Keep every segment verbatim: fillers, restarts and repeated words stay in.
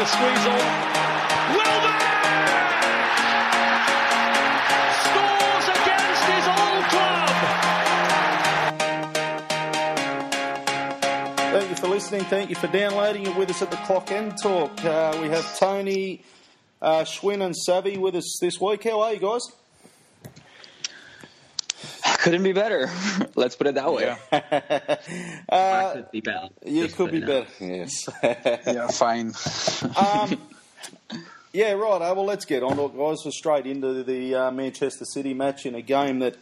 the squeeze on. Welbeck scores against his old club. Thank you for listening. Thank you for downloading. You're with us at the Clock End Talk. Uh, we have Tony, uh, Schwinn and Savvy with us this week. How are you guys? Couldn't be better. Let's put it that way. Yeah. uh, I could be better. You Just could be put better. it Yes. Yeah, fine. um, yeah, right. Uh, well, let's get on to it, guys. We're straight into the uh, Manchester City match in a game that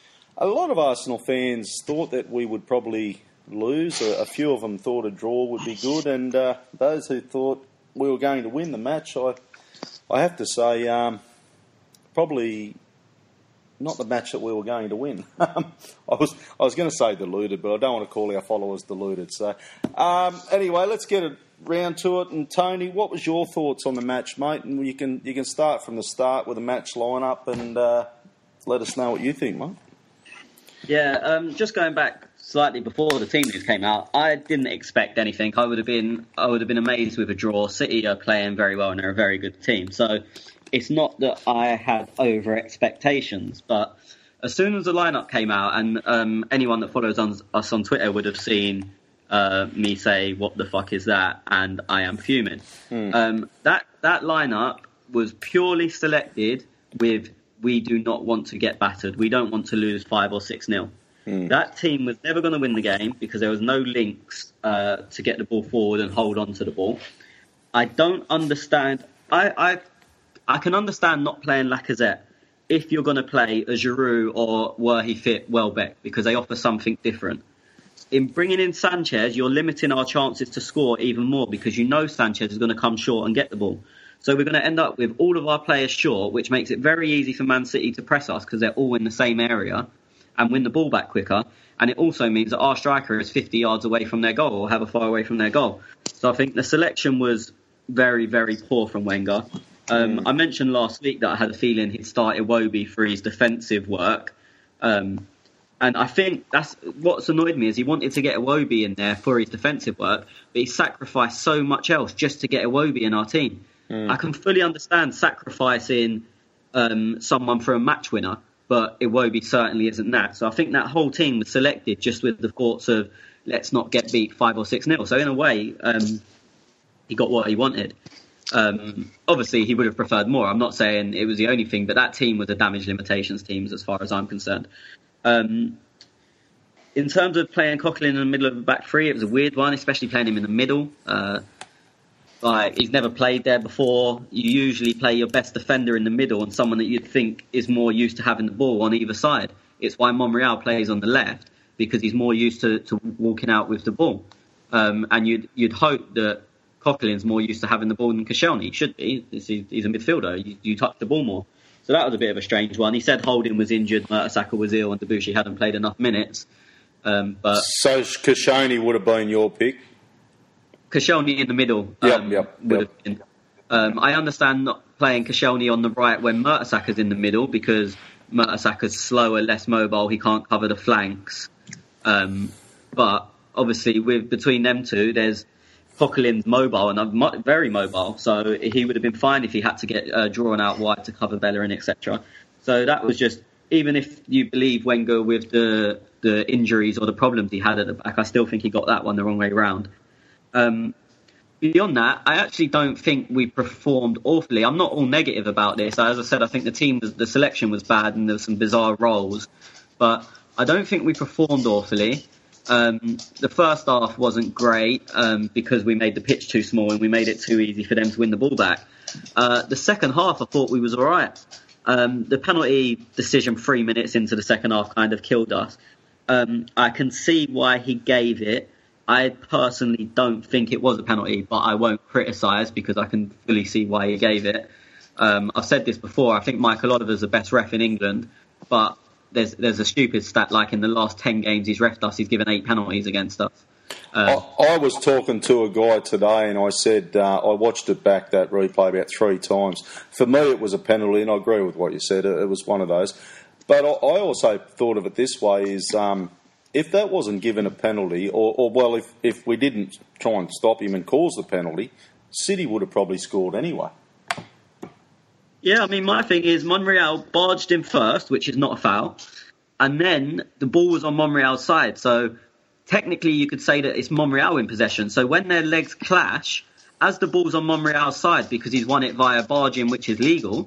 a lot of Arsenal fans thought that we would probably lose. A, a few of them thought a draw would be good, and uh, those who thought we were going to win the match, I, I have to say, um, probably not the match that we were going to win. I was I was going to say deluded, but I don't want to call our followers deluded. So um, anyway, let's get it round to it. And Tony, what was your thoughts on the match, mate? And you can you can start from the start with the match lineup and uh, let us know what you think, mate. Yeah, um, just going back slightly before the team news came out, I didn't expect anything. I would have been I would have been amazed with a draw. City are playing very well and they're a very good team. So it's not that I had over expectations, but as soon as the lineup came out, and um, anyone that follows on, us on Twitter would have seen uh, me say, "What the fuck is that?" and I am fuming. Mm. Um, that that lineup was purely selected with, we do not want to get battered. We don't want to lose five or six nil. Mm. That team was never going to win the game because there was no links uh, to get the ball forward and hold on to the ball. I don't understand. I. I I can understand not playing Lacazette if you're going to play a Giroud or were he fit Welbeck, because they offer something different. In bringing in Sanchez, you're limiting our chances to score even more because you know Sanchez is going to come short and get the ball. So we're going to end up with all of our players short, which makes it very easy for Man City to press us because they're all in the same area and win the ball back quicker. And it also means that our striker is fifty yards away from their goal or however far away from their goal. So I think the selection was very, very poor from Wenger. Um, mm. I mentioned last week that I had a feeling he'd start Iwobi for his defensive work. Um, and I think that's what's annoyed me is he wanted to get Iwobi in there for his defensive work, but he sacrificed so much else just to get Iwobi in our team. Mm. I can fully understand sacrificing um, someone for a match winner, but Iwobi certainly isn't that. So I think that whole team was selected just with the thoughts of let's not get beat five or six nil. So in a way, um, he got what he wanted. Um, obviously, he would have preferred more. I'm not saying it was the only thing, but that team was a damage limitations team as far as I'm concerned. Um, in terms of playing Coquelin in the middle of the back three, it was a weird one, especially playing him in the middle. Uh, like he's never played there before. You usually play your best defender in the middle and someone that you'd think is more used to having the ball on either side. It's why Monreal plays on the left, because he's more used to, to walking out with the ball. Um, and you'd you'd hope that Coquelin's more used to having the ball than Koscielny. He should be. He's a midfielder. You, you touch the ball more. So that was a bit of a strange one. He said Holding was injured, Mertesacker was ill, and Debuchy hadn't played enough minutes. Um, but so Koscielny would have been your pick? Koscielny in the middle yep, um, yep, would yep. have been. Um, I understand not playing Koscielny on the right when Mertesacker's in the middle because Mertesacker's slower, less mobile. He can't cover the flanks. Um, but obviously, with between them two, there's Coquelin's mobile and very mobile, so he would have been fine if he had to get uh, drawn out wide to cover Bellerin, et cetera. So that was just, even if you believe Wenger with the the injuries or the problems he had at the back, I still think he got that one the wrong way round. Um, beyond that, I actually don't think we performed awfully. I'm not all negative about this. As I said, I think the team, the selection was bad and there were some bizarre roles, but I don't think we performed awfully. Um, the first half wasn't great um, because we made the pitch too small and we made it too easy for them to win the ball back. Uh, the second half, I thought we was all right. Um, the penalty decision three minutes into the second half kind of killed us. Um, I can see why he gave it. I personally don't think it was a penalty, but I won't criticise because I can fully see why he gave it. Um, I've said this before. I think Michael Oliver's the best ref in England, but There's there's a stupid stat like in the last ten games he's refed us, he's given eight penalties against us. Uh, I, I was talking to a guy today and I said, uh, I watched it back, that replay, about three times. For me it was a penalty, and I agree with what you said, it, it was one of those. But I, I also thought of it this way, is um, if that wasn't given a penalty, or, or well, if, if we didn't try and stop him and cause the penalty, City would have probably scored anyway. Yeah, I mean, my thing is Monreal barged in first, which is not a foul, and then the ball was on Monreal's side. So technically you could say that it's Monreal in possession. So when their legs clash, as the ball's on Monreal's side because he's won it via barging, which is legal,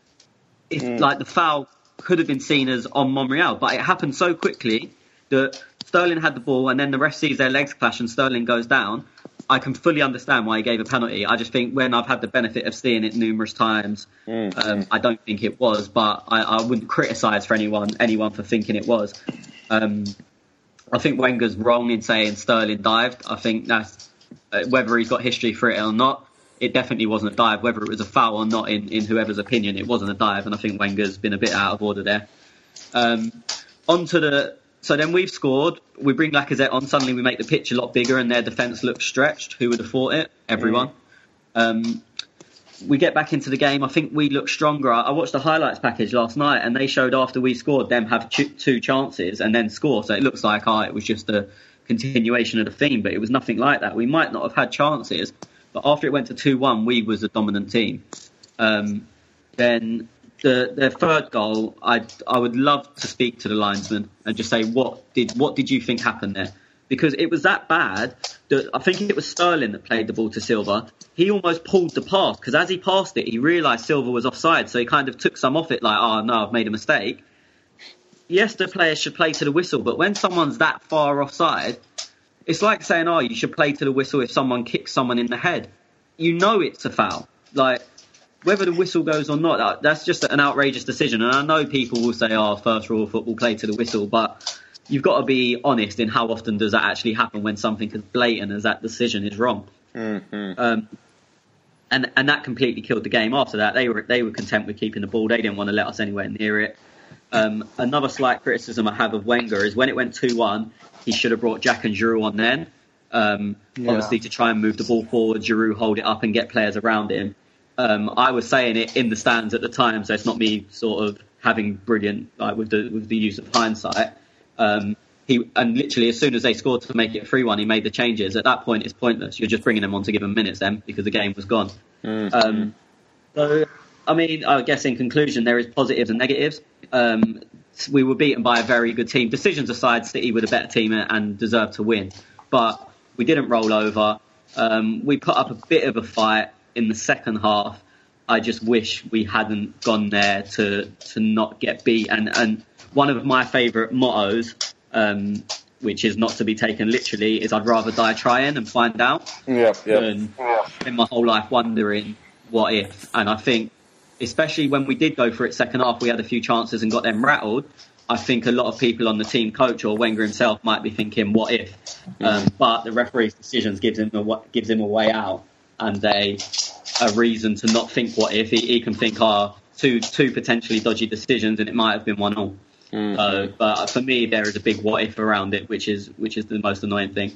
it's mm. like the foul could have been seen as on Monreal. But it happened so quickly that Sterling had the ball and then the ref sees their legs clash and Sterling goes down. I can fully understand why he gave a penalty. I just think when I've had the benefit of seeing it numerous times, mm. um, I don't think it was, but I, I wouldn't criticise for anyone anyone for thinking it was. Um, I think Wenger's wrong in saying Sterling dived. I think that's, uh, whether he's got history for it or not, it definitely wasn't a dive. Whether it was a foul or not, in, in whoever's opinion, it wasn't a dive, and I think Wenger's been a bit out of order there. Um, on to the... So then we've scored, we bring Lacazette on, suddenly we make the pitch a lot bigger and their defence looks stretched. Who would have thought it? Everyone. Mm. Um, we get back into the game, I think we look stronger. I watched the highlights package last night and they showed after we scored them have two chances and then score. So it looks like oh, it was just a continuation of the theme, but it was nothing like that. We might not have had chances, but after it went to two one, we was a dominant team. Um, then... The, their third goal, I I would love to speak to the linesman and just say what did what did you think happened there? Because it was that bad that I think it was Sterling that played the ball to Silva. He almost pulled the pass because as he passed it, he realised Silva was offside, so he kind of took some off it like, oh no, I've made a mistake. Yes, the players should play to the whistle, but when someone's that far offside, it's like saying, oh, you should play to the whistle if someone kicks someone in the head. You know it's a foul. Like, whether the whistle goes or not, that's just an outrageous decision. And I know people will say, oh, first rule of football, play to the whistle. But you've got to be honest in how often does that actually happen when something as blatant as that decision is wrong. Mm-hmm. Um, and and that completely killed the game after that. They were they were content with keeping the ball. They didn't want to let us anywhere near it. Um, another slight criticism I have of Wenger is when it went two one, he should have brought Jack and Giroud on then. Um, yeah. Obviously, to try and move the ball forward, Giroud hold it up and get players around him. Um, I was saying it in the stands at the time, so it's not me sort of having brilliant like with the with the use of hindsight. Um, he and literally as soon as they scored to make it three one, he made the changes. At that point, it's pointless. You're just bringing them on to give them minutes then because the game was gone. Mm-hmm. Um, so, I mean, I guess in conclusion, there is positives and negatives. Um, we were beaten by a very good team. Decisions aside, City were the better team and deserved to win, but we didn't roll over. Um, we put up a bit of a fight. In the second half, I just wish we hadn't gone there to to not get beat. And, and one of my favourite mottos, um, which is not to be taken literally, is I'd rather die trying and find out yeah, yeah. than spend my whole life wondering what if. And I think, especially when we did go for it second half, we had a few chances and got them rattled. I think a lot of people on the team, coach or Wenger himself, might be thinking, what if? Um, but the referee's decisions gives him a, gives him a way out. And a, a reason to not think what if. He, he can think, oh, two, two potentially dodgy decisions and it might have been one all. Mm-hmm. So, but for me, there is a big what if around it, which is which is the most annoying thing.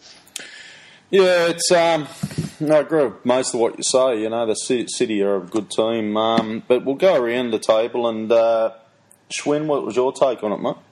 Yeah, it's um, no, I agree with most of what you say. You know, the City are a good team. Um, but we'll go around the table and uh, Schwinn, what was your take on it, mate?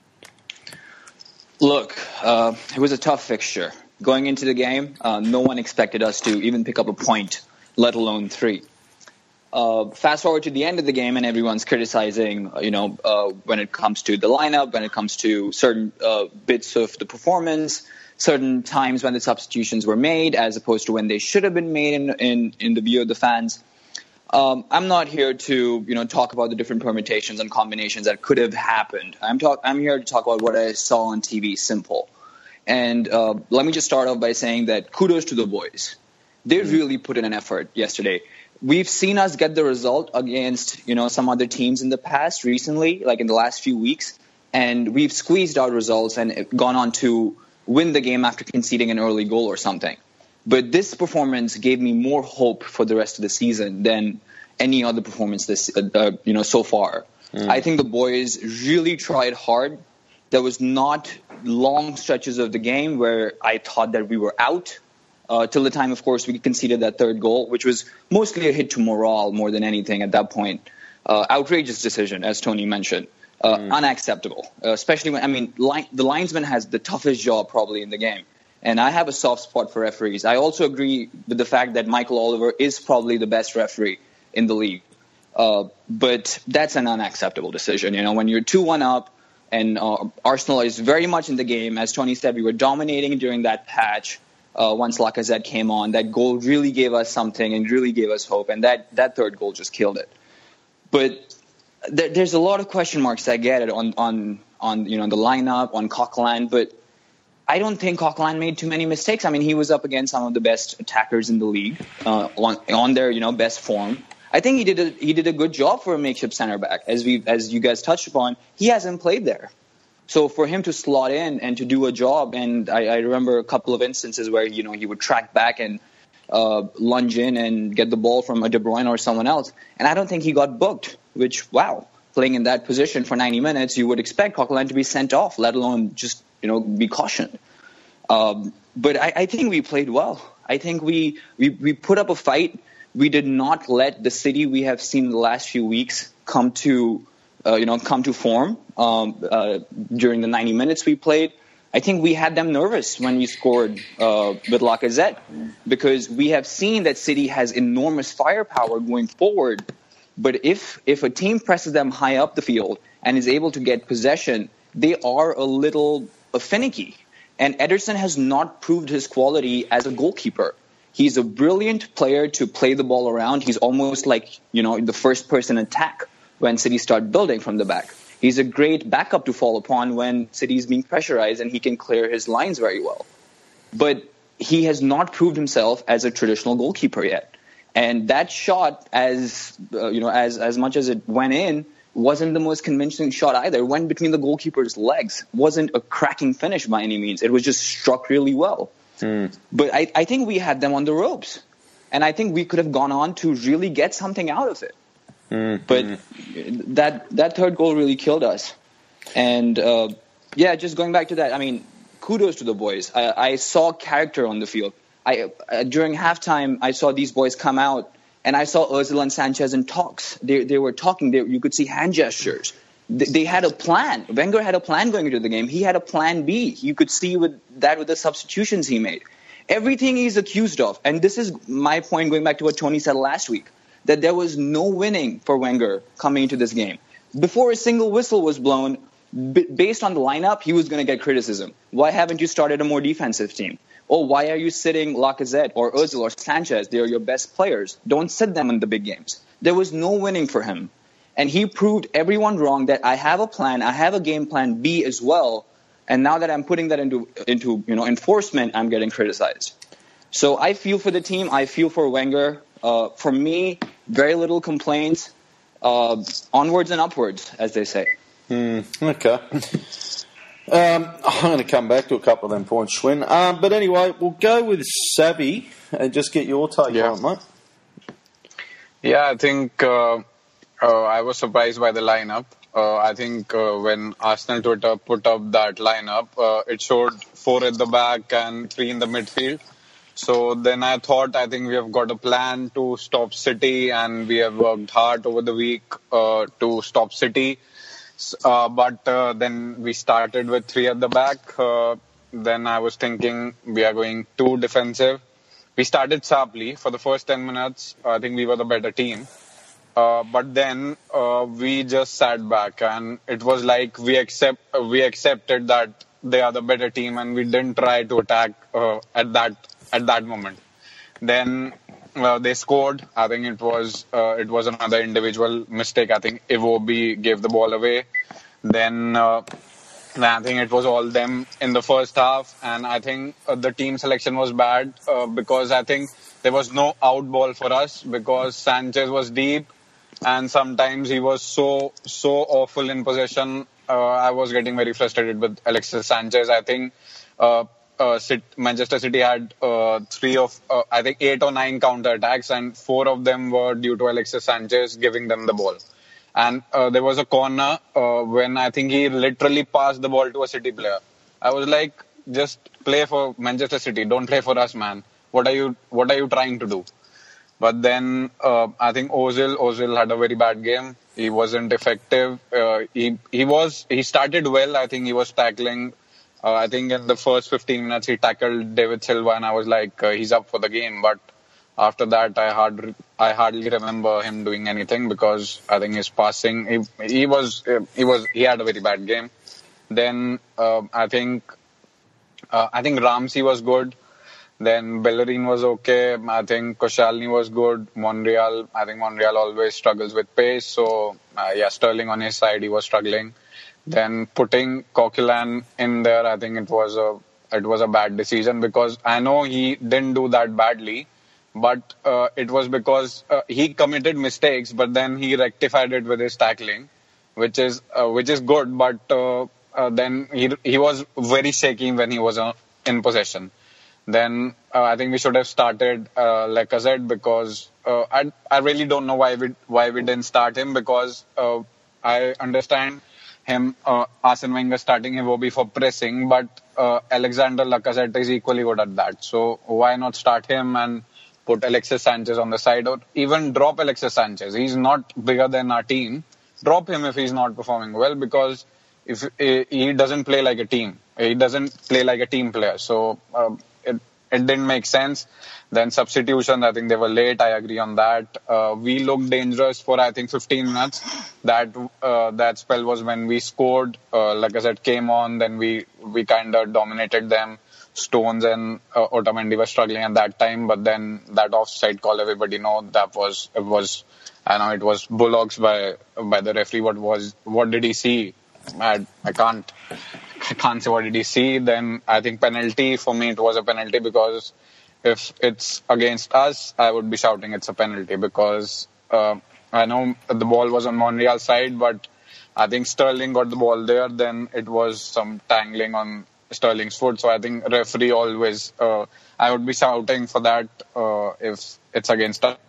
Look, uh, it was a tough fixture. Going into the game, uh, no one expected us to even pick up a point, let alone three. Uh, fast forward to the end of the game, and everyone's criticizing, you know, uh, when it comes to the lineup, when it comes to certain uh, bits of the performance, certain times when the substitutions were made, as opposed to when they should have been made in in, in the view of the fans. Um, I'm not here to, you know, talk about the different permutations and combinations that could have happened. I'm talk. I'm here to talk about what I saw on T V. Simple. And uh, let me just start off by saying that kudos to the boys. They really put in an effort yesterday. We've seen us get the result against, you know, some other teams in the past recently, like in the last few weeks, and we've squeezed out results and gone on to win the game after conceding an early goal or something. But this performance gave me more hope for the rest of the season than any other performance this, uh, you know, so far. Mm. I think the boys really tried hard. There was not long stretches of the game where I thought that we were out uh, till the time, of course, we conceded that third goal, which was mostly a hit to morale more than anything at that point. Uh, outrageous decision, as Tony mentioned. Uh, mm. Unacceptable, uh, especially when, I mean, line, the linesman has the toughest job probably in the game. And I have a soft spot for referees. I also agree with the fact that Michael Oliver is probably the best referee in the league. Uh, but that's an unacceptable decision. You know, when you're two one up and uh, Arsenal is very much in the game, as Tony said, we were dominating during that patch uh, once Lacazette came on. That goal really gave us something and really gave us hope. And that, that third goal just killed it. But there, there's a lot of question marks. I get it on, on, on you know, the lineup, on Coquelin. But I don't think Coquelin made too many mistakes. I mean, he was up against some of the best attackers in the league uh, on, on their, you know, best form. I think he did a, he did a good job for a makeshift center back, as we as you guys touched upon. He hasn't played there, so for him to slot in and to do a job, and I, I remember a couple of instances where you know he would track back and uh, lunge in and get the ball from a De Bruyne or someone else, and I don't think he got booked. Which wow, playing in that position for ninety minutes, you would expect Coquelin to be sent off, let alone just you know be cautioned. Um, but I, I think we played well. I think we we, we put up a fight. We did not let the City we have seen in the last few weeks come to, uh, you know, come to form um, uh, during the ninety minutes we played. I think we had them nervous when we scored uh, with Lacazette, because we have seen that City has enormous firepower going forward. But if if a team presses them high up the field and is able to get possession, they are a little uh, finicky. And Ederson has not proved his quality as a goalkeeper. He's a brilliant player to play the ball around. He's almost like, you know, the first person attack when City start building from the back. He's a great backup to fall upon when City is being pressurized, and he can clear his lines very well. But he has not proved himself as a traditional goalkeeper yet. And that shot, as uh, you know, as as much as it went in, wasn't the most convincing shot either. It went between the goalkeeper's legs. Wasn't a cracking finish by any means. It was just struck really well. Mm. But I, I think we had them on the ropes. And I think we could have gone on to really get something out of it. Mm. But mm. that that third goal really killed us. And, uh, yeah, just going back to that, I mean, kudos to the boys. I, I saw character on the field. I uh, during halftime, I saw these boys come out, and I saw Ozil and Sanchez in talks. They they were talking. They, you could see hand gestures. They, they had a plan. Wenger had a plan going into the game. He had a plan B. You could see with that with the substitutions he made. Everything he's accused of, and this is my point going back to what Tony said last week, that there was no winning for Wenger coming into this game. Before a single whistle was blown, b- based on the lineup, he was going to get criticism. Why haven't you started a more defensive team? Or why are you sitting Lacazette or Ozil or Sanchez? They're your best players. Don't sit them in the big games. There was no winning for him. And he proved everyone wrong that I have a plan, I have a game plan B as well. And now that I'm putting that into into you know enforcement, I'm getting criticized. So I feel for the team. I feel for Wenger. Uh, for me, very little complaints. Uh, onwards and upwards, as they say. Mm, okay. Um, I'm going to come back to a couple of them points, Schwinn. Um, but anyway, we'll go with Savvy and just get your take yeah. on it, mate. Yeah, I think uh, uh, I was surprised by the lineup. Uh, I think uh, when Arsenal Twitter put up that lineup, uh, it showed four at the back and three in the midfield. So then I thought, I think we have got a plan to stop City, and we have worked hard over the week uh, to stop City. Uh, but uh, then we started with three at the back. Uh, then I was thinking we are going too defensive. We started sharply. For the first ten minutes, I think we were the better team. Uh, but then uh, we just sat back, and it was like we accept uh, we accepted that they are the better team, and we didn't try to attack uh, at that at that moment. Then uh, they scored. I think it was uh, it was another individual mistake. I think Iwobi gave the ball away. Then uh, I think it was all them in the first half, and I think uh, the team selection was bad uh, because I think there was no out ball for us because Sanchez was deep. And sometimes he was so, so awful in possession. Uh, I was getting very frustrated with Alexis Sanchez. I think uh, uh, Manchester City had uh, three of, uh, I think eight or nine counter-attacks, and four of them were due to Alexis Sanchez giving them the ball. And uh, there was a corner uh, when I think he literally passed the ball to a City player. I was like, just play for Manchester City. Don't play for us, man. What are you, what are you trying to do? But then uh, I think Ozil, Ozil had a very bad game. He wasn't effective. Uh, he he was he started well. I think he was tackling Uh, I think in the first fifteen minutes he tackled David Silva, and I was like, uh, he's up for the game. But after that, I hard I hardly remember him doing anything because I think his passing he, he was he was he had a very bad game. Then uh, I think uh, I think Ramsey was good. Then Bellerin was okay. I think Koscielny was good. Monreal, I think Monreal always struggles with pace. So, uh, yeah, Sterling on his side, he was struggling. Then putting Coquelin in there, I think it was a it was a bad decision because I know he didn't do that badly, but uh, it was because uh, he committed mistakes, but then he rectified it with his tackling, which is uh, which is good. But uh, uh, then he he was very shaky when he was uh, in possession. Then uh, I think we should have started uh, Lacazette because uh, I I really don't know why we why we didn't start him because uh, I understand him uh, Arsene Wenger starting Iwobi for pressing, but uh, Alexander Lacazette is equally good at that. So why not start him and put Alexis Sanchez on the side or even drop Alexis Sanchez? He's not bigger than our team. Drop him if he's not performing well because if uh, he doesn't play like a team, he doesn't play like a team player. So. Uh, It, it didn't make sense. Then substitution, I think they were late. I agree on that. Uh, we looked dangerous for, I think, fifteen minutes. That uh, that spell was when we scored. Uh, like I said, came on. Then we, we kind of dominated them. Stones and uh, Otamendi were struggling at that time. But then that offside call, everybody know that was, it was I know it was bullocks by by the referee. What was what did he see? I, I can't. I can't say what did he see. Then I think penalty, for me it was a penalty because if it's against us, I would be shouting it's a penalty because uh, I know the ball was on Monreal's side, but I think Sterling got the ball there. Then it was some tangling on Sterling's foot. So I think referee always, uh, I would be shouting for that uh, if it's against us.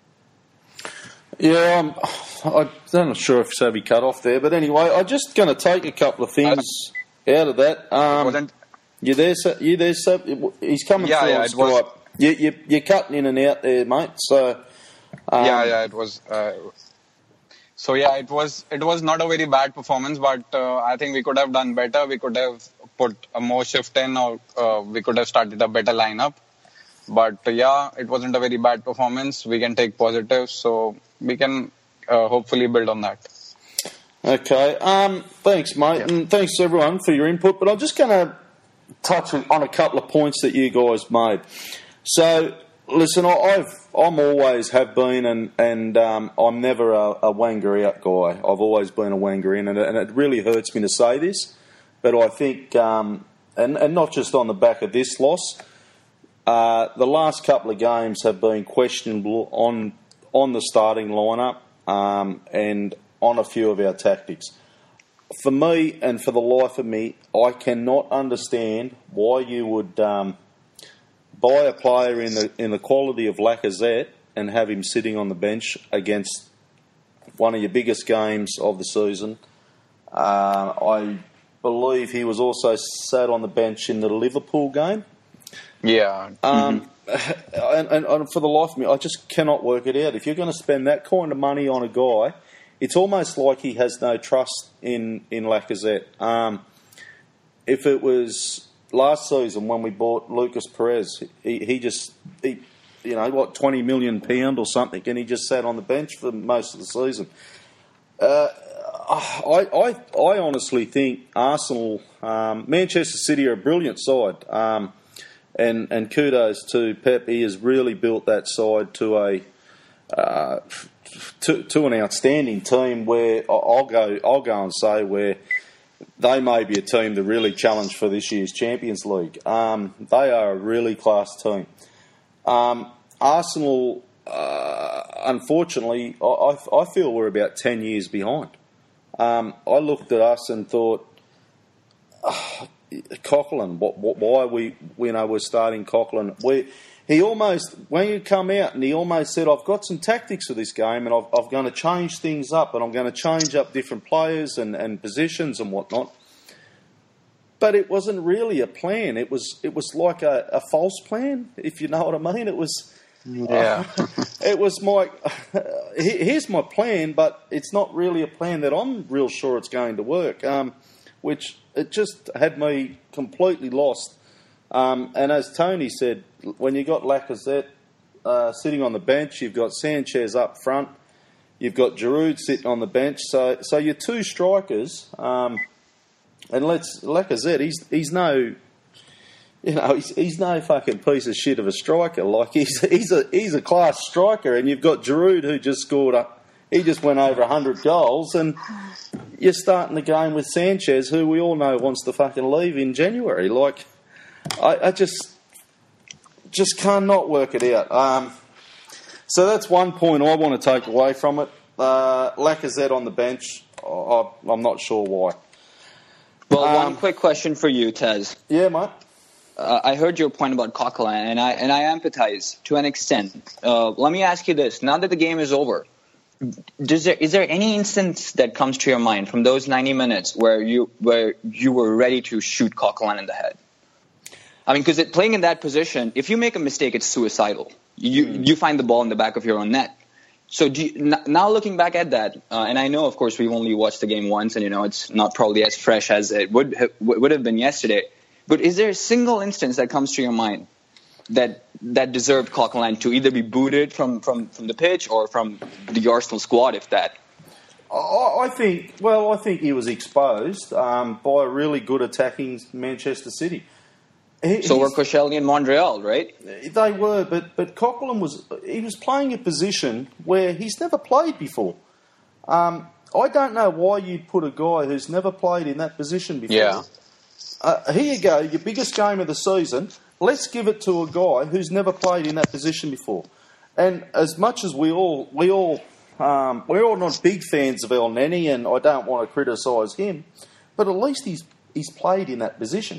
Yeah, um, I'm not sure if Savvy cut off there, but anyway, I'm just going to take a couple of things out of that. Um, you there, you there, Sab? He's coming yeah, through yeah, on it Skype. Was, you, you, you're cutting in and out there, mate. So um, yeah, yeah, it was. Uh, so yeah, it was. It was not a very bad performance, but uh, I think we could have done better. We could have put a more shift in, or uh, we could have started a better lineup. But uh, yeah, it wasn't a very bad performance. We can take positives, so we can uh, hopefully build on that. Okay, um, thanks, mate, yeah. And thanks everyone for your input. But I'm just going to touch on a couple of points that you guys made. So, listen, I've I'm always have been, and and um, I'm never a, a Wenger out guy. I've always been a Wenger in, and, and it really hurts me to say this, but I think, um, and and not just on the back of this loss, uh, the last couple of games have been questionable on on the starting lineup, um, and on a few of our tactics. For me, and for the life of me, I cannot understand why you would um, buy a player in the in the quality of Lacazette and have him sitting on the bench against one of your biggest games of the season. Uh, I believe he was also sat on the bench in the Liverpool game. Yeah. Um, mm-hmm. and, and, and for the life of me, I just cannot work it out. If you're going to spend that kind of money on a guy, it's almost like he has no trust in, in Lacazette. Um, if it was last season when we bought Lucas Perez, he, he just, he, you know, what, twenty million pounds or something, and he just sat on the bench for most of the season. Uh, I, I, I honestly think Arsenal, um, Manchester City are a brilliant side. Um, and, and kudos to Pep. He has really built that side to a... Uh, To, to an outstanding team where I'll go, I'll go and say where they may be a team to really challenge for this year's Champions League. Um, they are a really class team. Um, Arsenal, uh, unfortunately, I, I feel we're about ten years behind. Um, I looked at us and thought, oh, Coquelin, what, what, why are we, you know, we're starting Coquelin. We He almost, when you come out and he almost said, I've got some tactics for this game and I've, I'm going to change things up and I'm going to change up different players and, and positions and whatnot. But it wasn't really a plan. It was it was like a, a false plan, if you know what I mean. It was, yeah. uh, it was my, here's my plan, but it's not really a plan that I'm real sure it's going to work. Um, which it just had me completely lost. Um, and as Tony said, when you got Lacazette uh, sitting on the bench, you've got Sanchez up front, you've got Giroud sitting on the bench. So, so your two strikers, um, and let's Lacazette, he's he's no, you know, he's, he's no fucking piece of shit of a striker. Like he's he's a he's a class striker, and you've got Giroud who just scored a, he just went over a hundred goals, and you're starting the game with Sanchez, who we all know wants to fucking leave in January. Like. I, I just just cannot work it out. Um, so that's one point I want to take away from it. Uh, Lacazette on the bench, I, I'm not sure why. Well, um, one quick question for you, Tez. Yeah, mate. Uh, I heard your point about Coquelin, and I and I empathize to an extent. Uh, let me ask you this: now that the game is over, does there is there any instance that comes to your mind from those ninety minutes where you where you were ready to shoot Coquelin in the head? I mean, because playing in that position, if you make a mistake, it's suicidal. You mm. you find the ball in the back of your own net. So do you, n- now looking back at that, uh, and I know, of course, we've only watched the game once, and you know it's not probably as fresh as it would ha- would have been yesterday. But is there a single instance that comes to your mind that that deserved Coquelin to either be booted from, from, from the pitch or from the Arsenal squad, if that? I, I think, well, I think he was exposed um, by a really good attacking Manchester City. He, so were Koscielny and Montreal, right? They were, but but Coquelin was he was playing a position where he's never played before. Um, I don't know why you'd put a guy who's never played in that position before. Yeah. Uh, here you go, your biggest game of the season. Let's give it to a guy who's never played in that position before. And as much as we all we all um, we're all not big fans of El Neni, and I don't want to criticise him, but at least he's he's played in that position.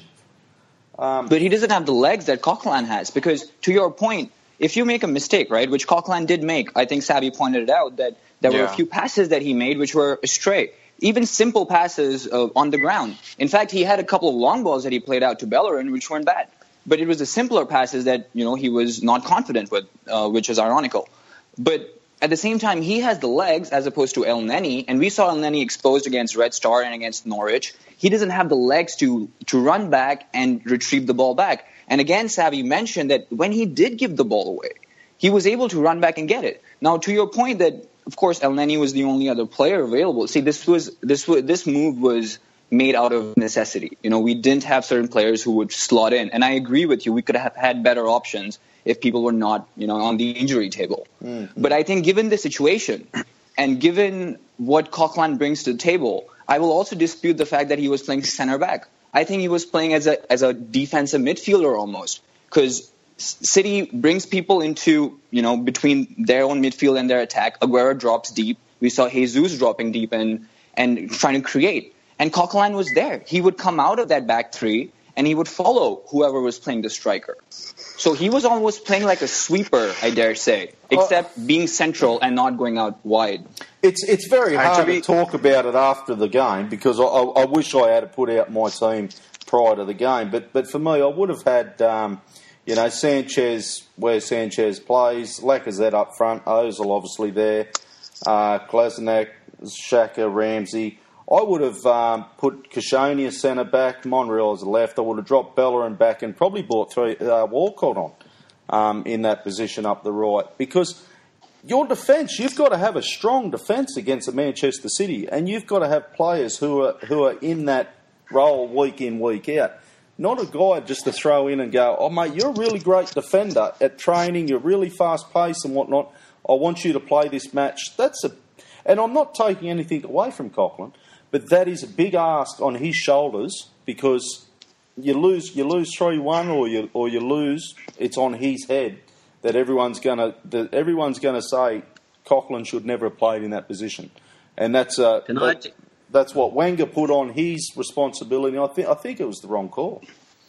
Um, but he doesn't have the legs that Coquelin has, because to your point, if you make a mistake, right, which Coquelin did make, I think Savvy pointed it out, that there yeah. were a few passes that he made which were astray. Even simple passes uh, on the ground. In fact, he had a couple of long balls that he played out to Bellerin which weren't bad. But it was the simpler passes that, you know, he was not confident with, uh, which is ironical. But at the same time, he has the legs as opposed to El Neni, and we saw El Neni exposed against Red Star and against Norwich. He doesn't have the legs to to run back and retrieve the ball back. And again, Savvy mentioned that when he did give the ball away, he was able to run back and get it. Now, to your point that, of course, El Neni was the only other player available. See, this was this was, this move was made out of necessity. You know, we didn't have certain players who would slot in. And I agree with you, we could have had better options if people were not, you know, on the injury table. Mm-hmm. But I think given the situation and given what Coquelin brings to the table, I will also dispute the fact that he was playing center back. I think he was playing as a as a defensive midfielder almost, because City brings people into, you know, between their own midfield and their attack. Aguero drops deep. We saw Jesus dropping deep and and trying to create. And Coquelin was there. He would come out of that back three and he would follow whoever was playing the striker. So he was almost playing like a sweeper, I dare say, except uh, being central and not going out wide. It's it's very hard Actually, to talk about it after the game, because I, I, I wish I had put out my team prior to the game. But but for me, I would have had, um, you know, Sanchez where Sanchez plays, Lacazette up front, Ozil obviously there, uh, Kolasinac, Xhaka, Ramsey. I would have um, put Koscielny as centre back, Monreal as a left. I would have dropped Bellerin back and probably brought three, uh, Walcott on um, in that position up the right. Because your defence, you've got to have a strong defence against a Manchester City, and you've got to have players who are who are in that role week in, week out. Not a guy just to throw in and go, oh, mate, you're a really great defender at training, you're really fast-paced and whatnot. I want you to play this match. That's a, and I'm not taking anything away from Coquelin, but that is a big ask on his shoulders, because you lose you lose three one or you or you lose, it's on his head that everyone's gonna that everyone's gonna say Coquelin should never have played in that position, and that's uh, that, that's what Wenger put on his responsibility. I think I think it was the wrong call.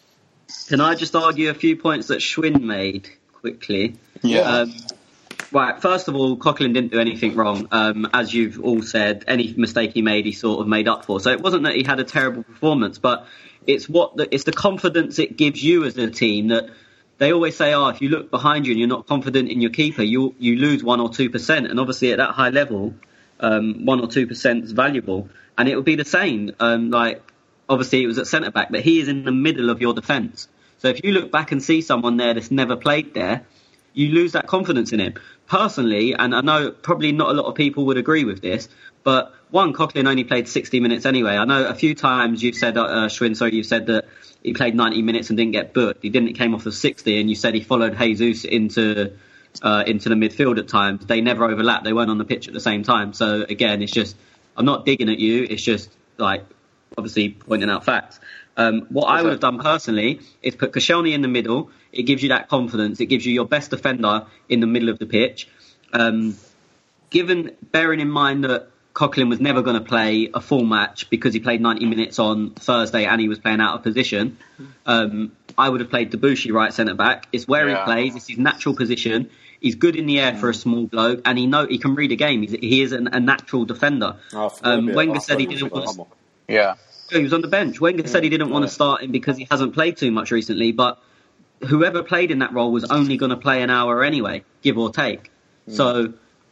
Can I just argue a few points that Schwinn made quickly? Yeah. Um, Right, first of all, Coquelin didn't do anything wrong. Um, as you've all said, any mistake he made, he sort of made up for. So it wasn't that he had a terrible performance, but it's what the, it's the confidence it gives you as a team. That they always say, oh, if you look behind you and you're not confident in your keeper, you you lose one or two percent. And obviously at that high level, um, one or two percent is valuable. And it would be the same. Um, like obviously it was at centre back, but he is in the middle of your defence. So if you look back and see someone there that's never played there, you lose that confidence in him. Personally, and I know probably not a lot of people would agree with this, but one, Coquelin only played sixty minutes anyway. I know a few times you've said, uh, Schwinn, sorry, you've said that he played ninety minutes and didn't get booked. He didn't, it came off of sixty, and you said he followed Jesus into uh, into the midfield at times. They never overlapped. They weren't on the pitch at the same time. So again, it's just, I'm not digging at you. It's just like, obviously pointing out facts. Um, what I would have done personally is put Koscielny in the middle. It gives you that confidence. It gives you your best defender in the middle of the pitch. Um, given, bearing in mind that Coquelin was never going to play a full match because he played ninety minutes on Thursday and he was playing out of position, um, I would have played Debuchy right centre-back. It's where yeah. he plays. It's his natural position. He's good in the air for a small bloke, and he know he can read a game. He's, he is an, a natural defender. Um, Wenger said he didn't want to... Yeah. He was on the bench. Wenger yeah, said he didn't want to start him because he hasn't played too much recently, but whoever played in that role was only going to play an hour anyway, give or take. Mm. So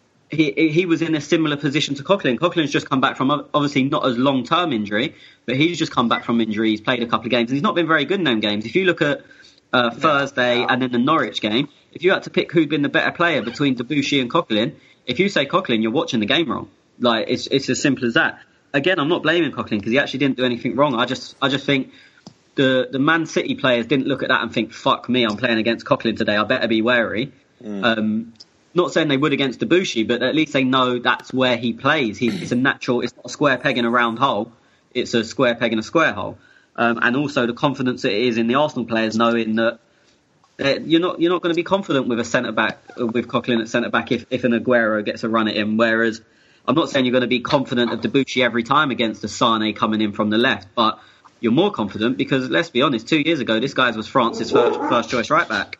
he he was in a similar position to Coquelin. Coquelin's just come back from, obviously not as long-term injury, but he's just come back from injury. He's played a couple of games, and he's not been very good in them games. If you look at uh, Thursday yeah. and then the Norwich game, if you had to pick who'd been the better player between Debuchy and Coquelin, if you say Coquelin, you're watching the game wrong. Like, it's it's as simple as that. Again, I'm not blaming Coquelin because he actually didn't do anything wrong. I just I just think the the Man City players didn't look at that and think, fuck me, I'm playing against Coquelin today, I better be wary. Mm. Um, not saying they would against Debuchy, but at least they know that's where he plays. He, it's a natural, it's not a square peg in a round hole, it's a square peg in a square hole. Um, and also the confidence that it is in the Arsenal players knowing that uh, you're not you're not going to be confident with a centre-back, with Coquelin at centre-back if, if an Aguero gets a run at him, whereas I'm not saying you're going to be confident of Debuchy every time against a Sane coming in from the left, but you're more confident because, let's be honest, two years ago, this guy was France's first, first choice right back.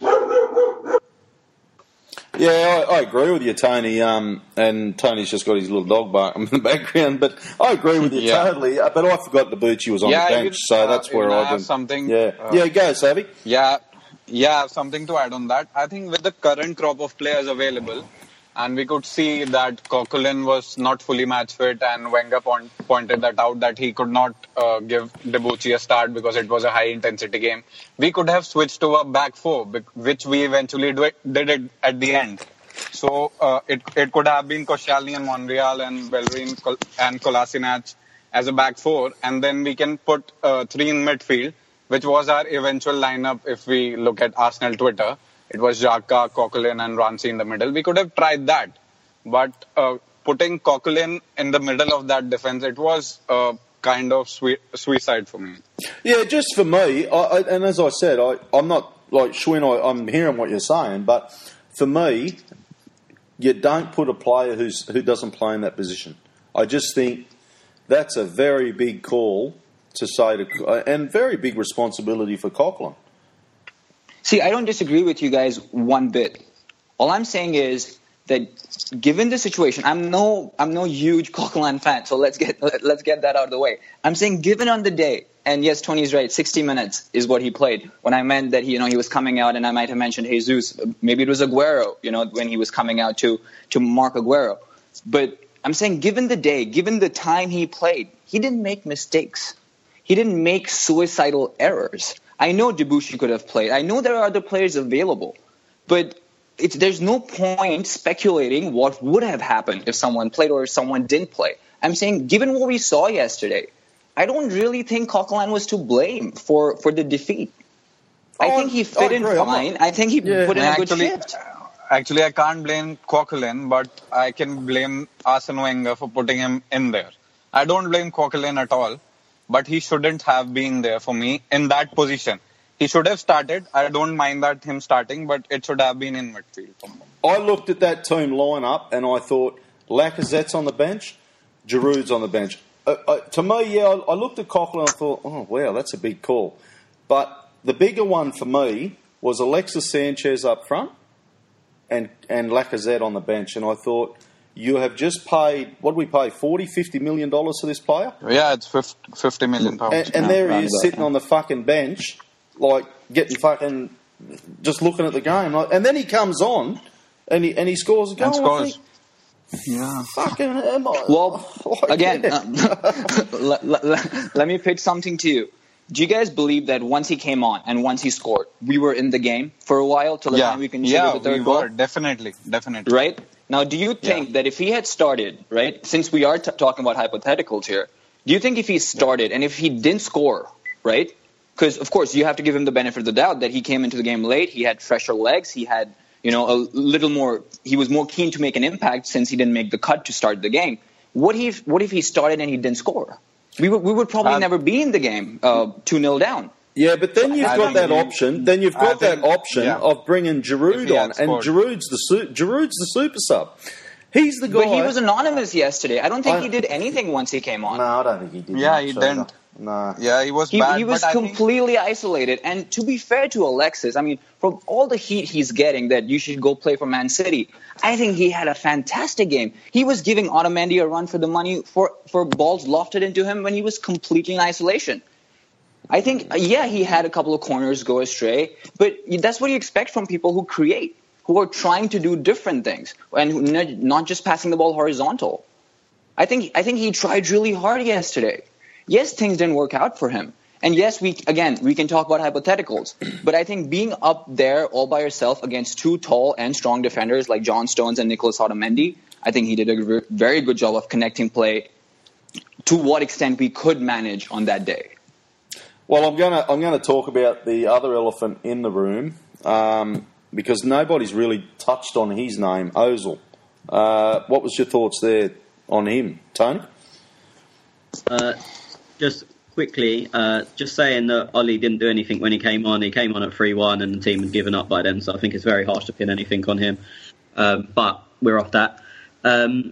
Yeah, I, I agree with you, Tony. Um, and Tony's just got his little dog bark in the background, but I agree with you yeah. totally. Uh, but I forgot Debuchy was on yeah, the bench, even, so that's uh, where I I've been. Something, yeah, uh, yeah, go, Savvy. Yeah, yeah, something to add on that. I think with the current crop of players available, and we could see that Coquelin was not fully match fit, and Wenger point, pointed that out, that he could not uh, give Debuchy a start because it was a high-intensity game. We could have switched to a back four, which we eventually do it, did it at the end. So uh, it it could have been Koscielny and Monreal and Bellerin and Kolasinac as a back four, and then we can put uh, three in midfield, which was our eventual lineup if we look at Arsenal Twitter. It was Xhaka, Coquelin and Ramsey in the middle. We could have tried that. But uh, putting Coquelin in the middle of that defence, it was uh, kind of sui- suicide for me. Yeah, just for me, I, I, and as I said, I, I'm not like Schwinn, I, I'm hearing what you're saying, but for me, you don't put a player who's who doesn't play in that position. I just think that's a very big call to say, to, and very big responsibility for Coquelin. See, I don't disagree with you guys one bit. All I'm saying is that given the situation, I'm no I'm no huge Coquelin fan, so let's get let's get that out of the way. I'm saying given on the day, and yes, Tony's right, sixty minutes is what he played. When I meant that he, you know, he was coming out, and I might have mentioned Jesus, maybe it was Aguero, you know, when he was coming out to to mark Aguero. But I'm saying given the day, given the time he played, he didn't make mistakes. He didn't make suicidal errors. I know Debuchy could have played. I know there are other players available. But it's, there's no point speculating what would have happened if someone played or if someone didn't play. I'm saying, given what we saw yesterday, I don't really think Coquelin was to blame for, for the defeat. I oh, think he fit in fine. I think he yeah. put in a good actually, shift. Actually, I can't blame Coquelin, but I can blame Arsene Wenger for putting him in there. I don't blame Coquelin at all. But he shouldn't have been there for me in that position. He should have started. I don't mind that him starting, but it should have been in midfield for me. I looked at that team lineup and I thought Lacazette's on the bench, Giroud's on the bench. Uh, uh, to me, yeah, I, I looked at Coquelin and I thought, oh, wow, that's a big call. But the bigger one for me was Alexis Sanchez up front and, and Lacazette on the bench. And I thought, you have just paid, what did we pay, forty, fifty million dollars for this player? Yeah, it's fifty million pounds. And, and there he is sitting on the fucking bench, like getting fucking, just looking at the game. And then he comes on and he, and he scores a goal. And scores. Yeah. Fucking am I? Well, I again, guess. um, let, let, let me pitch something to you. Do you guys believe that once he came on and once he scored, we were in the game for a while till the Yeah, time we considered yeah, the third we goal? were definitely, definitely. Right? Now, do you think Yeah. that if he had started, right, since we are t- talking about hypotheticals here, do you think if he started and if he didn't score, right, because, of course, you have to give him the benefit of the doubt that he came into the game late, he had fresher legs, he had, you know, a little more, he was more keen to make an impact since he didn't make the cut to start the game. What if, what if he started and he didn't score? We would, we would probably Um, never be in the game uh, two nil down. Yeah, but then you've I got think that he- option. Then you've I got that think- option yeah. of bringing If Giroud he on, had and scored. Giroud's the su- Giroud's the super sub. He's the guy. But he was anonymous yesterday. I don't think I- he did anything once he came on. No, I don't think he did. Yeah, much he either. didn't. No. Yeah, he was He, bad, he was but I think, completely isolated. And to be fair to Alexis, I mean, from all the heat he's getting that you should go play for Man City, I think he had a fantastic game. He was giving Otamendi a run for the money for, for balls lofted into him when he was completely in isolation. I think, yeah, he had a couple of corners go astray, but that's what you expect from people who create, who are trying to do different things, and who, not just passing the ball horizontal. I think I think he tried really hard yesterday. Yes, things didn't work out for him. And yes, we again, we can talk about hypotheticals. But I think being up there all by yourself against two tall and strong defenders like John Stones and Nicolas Otamendi, I think he did a very good job of connecting play to what extent we could manage on that day. Well, I'm gonna I'm gonna talk about the other elephant in the room um, because nobody's really touched on his name, Ozil. Uh, what was your thoughts there on him, Tony? Uh, just quickly, uh, just saying that Ollie didn't do anything when he came on. He came on at three one and the team had given up by then, so I think it's very harsh to pin anything on him. Um, but we're off that. Um,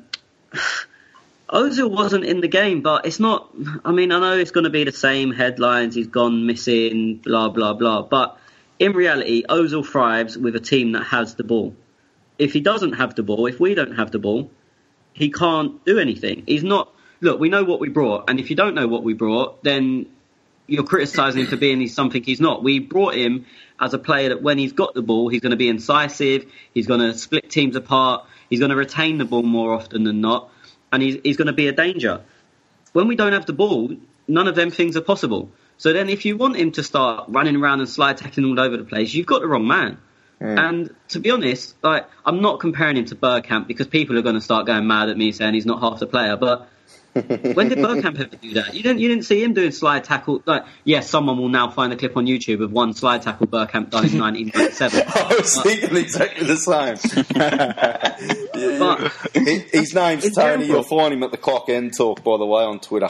Ozil wasn't in the game, but it's not... I mean, I know it's going to be the same headlines, he's gone missing, blah, blah, blah. But in reality, Ozil thrives with a team that has the ball. If he doesn't have the ball, if we don't have the ball, he can't do anything. He's not... Look, we know what we brought, and if you don't know what we brought, then you're criticising him for being something he's not. We brought him as a player that when he's got the ball, he's going to be incisive, he's going to split teams apart, he's going to retain the ball more often than not, and he's, he's going to be a danger. When we don't have the ball, none of them things are possible. So then if you want him to start running around and slide tackling all over the place, you've got the wrong man. Mm. And to be honest, like I'm not comparing him to Bergkamp because people are going to start going mad at me saying he's not half the player, but when did Bergkamp ever do that? You didn't. You didn't see him doing slide tackle. Like, yes, someone will now find a clip on YouTube of one slide tackle Bergkamp done in nineteen ninety-seven. I was but, thinking exactly the same. but his name's Tony. terrible. You'll find him at the Clock End Talk, by the way, on Twitter.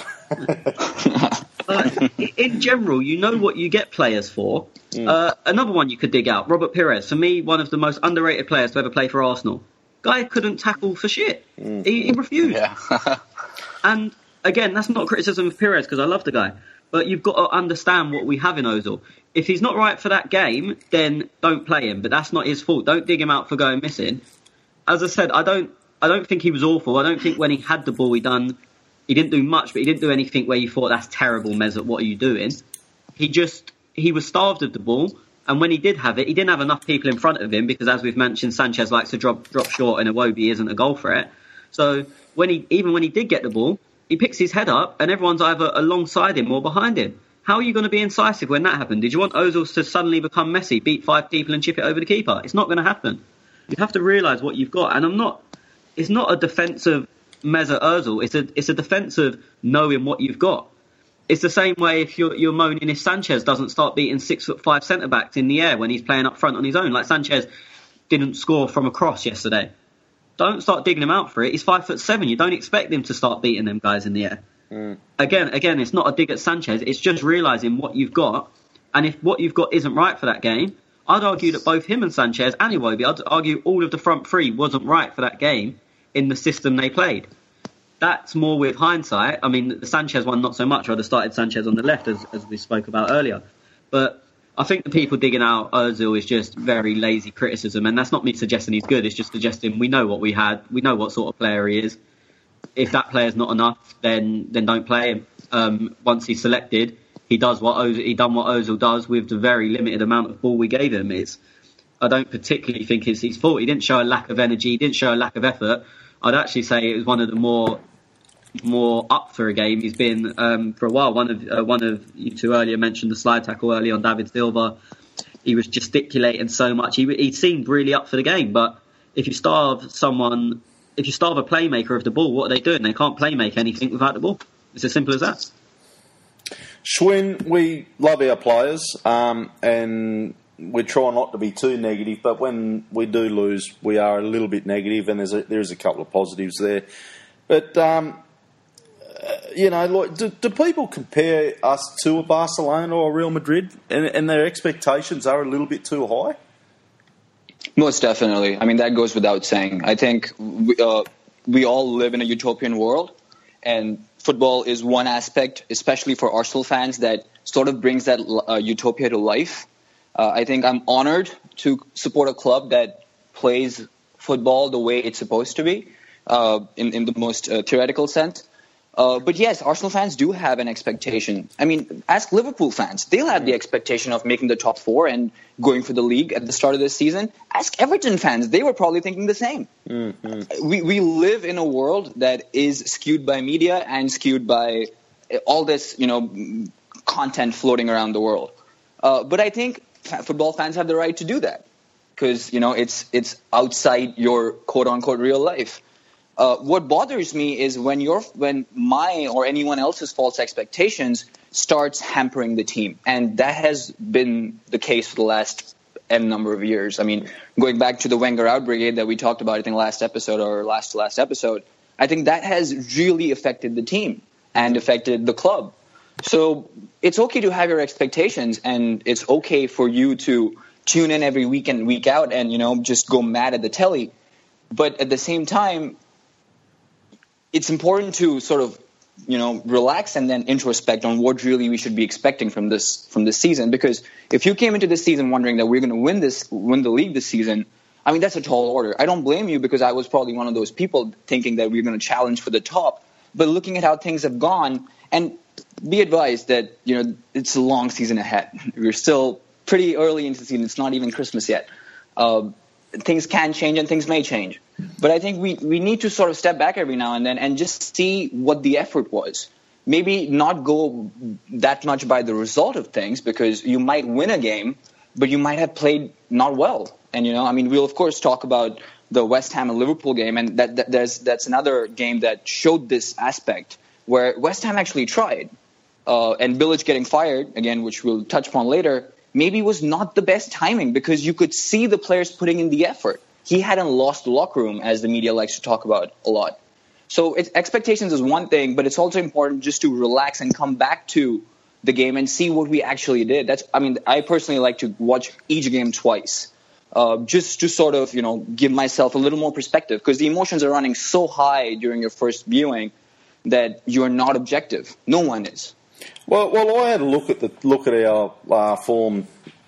uh, in general, you know what you get players for. Mm. Uh, another one you could dig out, Robert Pires. For me, one of the most underrated players to ever play for Arsenal. Guy couldn't tackle for shit. Mm. He, he refused. Yeah. And again, that's not criticism of Pires because I love the guy. But you've got to understand what we have in Ozil. If he's not right for that game, then don't play him. But that's not his fault. Don't dig him out for going missing. As I said, I don't I don't think he was awful. I don't think when he had the ball, he done he didn't do much, but he didn't do anything where you thought, that's terrible, Mesut, what are you doing? He just, he was starved of the ball. And when he did have it, he didn't have enough people in front of him because, as we've mentioned, Sanchez likes to drop drop short and Iwobi isn't a goal threat. So when he even when he did get the ball, he picks his head up and everyone's either alongside him or behind him. How are you going to be incisive when that happened? Did you want Ozil to suddenly become Messi, beat five people and chip it over the keeper? It's not going to happen. You have to realise what you've got. And I'm not. It's not a defensive Mesut Ozil. It's a it's a defensive knowing what you've got. It's the same way if you're, you're moaning if Sanchez doesn't start beating six foot five centre backs in the air when he's playing up front on his own. Like Sanchez didn't score from a cross yesterday. Don't start digging him out for it. He's five foot seven. You don't expect him to start beating them guys in the air. Mm. Again, again, it's not a dig at Sanchez. It's just realising what you've got. And if what you've got isn't right for that game, I'd argue that both him and Sanchez and Iwobi, I'd argue all of the front three wasn't right for that game in the system they played. That's more with hindsight. I mean, the Sanchez one, not so much. I'd have started Sanchez on the left, as, as we spoke about earlier. But I think the people digging out Ozil is just very lazy criticism. And that's not me suggesting he's good. It's just suggesting we know what we had. We know what sort of player he is. If that player's not enough, then then don't play him. Um, once he's selected, he does what Ozil, he done what Ozil does with the very limited amount of ball we gave him. It's, I don't particularly think it's his fault. He didn't show a lack of energy. He didn't show a lack of effort. I'd actually say it was one of the more more up for a game he's been um, for a while. One of uh, one of you two earlier mentioned the slide tackle early on David Silva. He was gesticulating so much. He he seemed really up for the game. But if you starve someone, if you starve a playmaker of the ball, what are they doing? They can't play make anything without the ball. It's as simple as that. Schwinn, we love our players, um, and we try not to be too negative, but when we do lose, we are a little bit negative, and there's a, there's a couple of positives there. But, um, uh, you know, like, do, do people compare us to a Barcelona or a Real Madrid, and, and their expectations are a little bit too high? Most definitely. I mean, that goes without saying. I think we, uh, we all live in a utopian world, and football is one aspect, especially for Arsenal fans, that sort of brings that uh, utopia to life. Uh, I think I'm honored to support a club that plays football the way it's supposed to be, uh, in, in the most uh, theoretical sense. Uh, but yes, Arsenal fans do have an expectation. I mean, ask Liverpool fans. They'll have the expectation of making the top four and going for the league at the start of this season. Ask Everton fans. They were probably thinking the same. Mm-hmm. We, we live in a world that is skewed by media and skewed by all this, you know, content floating around the world. Uh, but I think football fans have the right to do that because, you know, it's it's outside your quote-unquote real life. Uh, what bothers me is when your when my or anyone else's false expectations starts hampering the team, and that has been the case for the last n number of years. I mean, going back to the Wenger out brigade that we talked about, I think last episode or last to last episode, I think that has really affected the team and affected the club. So it's okay to have your expectations, and it's okay for you to tune in every week and week out, and you know just go mad at the telly. But at the same time, it's important to sort of, you know, relax and then introspect on what really we should be expecting from this from this season. Because if you came into this season wondering that we're going to win this, win the league this season, I mean, that's a tall order. I don't blame you because I was probably one of those people thinking that we're going to challenge for the top. But looking at how things have gone, and be advised that, you know, it's a long season ahead. We're still pretty early into the season. It's not even Christmas yet. Uh, things can change and things may change. But I think we, we need to sort of step back every now and then and just see what the effort was. Maybe not go that much by the result of things because you might win a game, but you might have played not well. And, you know, I mean, we'll, of course, talk about the West Ham and Liverpool game, and that, that there's that's another game that showed this aspect where West Ham actually tried. Uh, and Bilic getting fired, again, which we'll touch upon later, maybe was not the best timing because you could see the players putting in the effort. He hadn't lost the locker room, as the media likes to talk about a lot. So it's, expectations is one thing, but it's also important just to relax and come back to the game and see what we actually did. That's, I mean, I personally like to watch each game twice, uh, just to sort of, you know, give myself a little more perspective because the emotions are running so high during your first viewing that you're not objective. No one is. Well, well, I had a look at the look at our uh, form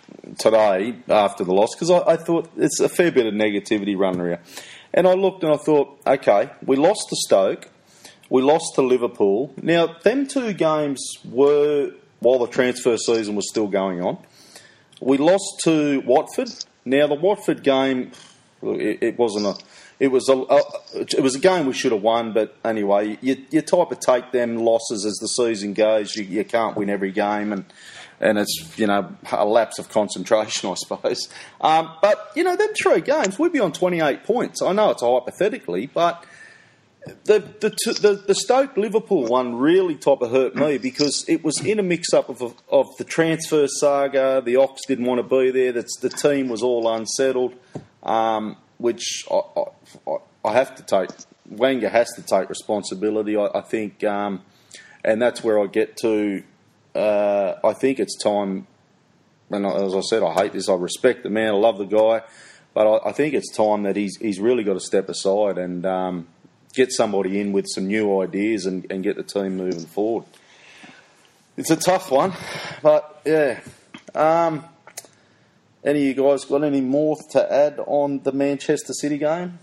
today after the loss because I, I thought it's a fair bit of negativity running around. And I looked and I thought, okay, we lost to Stoke, we lost to Liverpool. Now, them two games were while the transfer season was still going on. We lost to Watford. Now, the Watford game, it, it wasn't a... It was a, a it was a game we should have won, but anyway, you, you type of take them losses as the season goes. You, you can't win every game, and and it's, you know, a lapse of concentration, I suppose. Um, but you know, them three games, we'd be on twenty-eight points. I know it's hypothetically, but the the the, the Stoke Liverpool one really type of hurt me because it was in a mix-up of of the transfer saga. The Ox didn't want to be there. That's the team was all unsettled. Um, which I, I, I have to take, Wenger has to take responsibility, I, I think, um, and that's where I get to, uh, I think it's time, and as I said, I hate this, I respect the man, I love the guy, but I, I think it's time that he's he's really got to step aside and um, get somebody in with some new ideas and, and get the team moving forward. It's a tough one, but yeah. Um, Any of you guys got any more to add on the Manchester City game?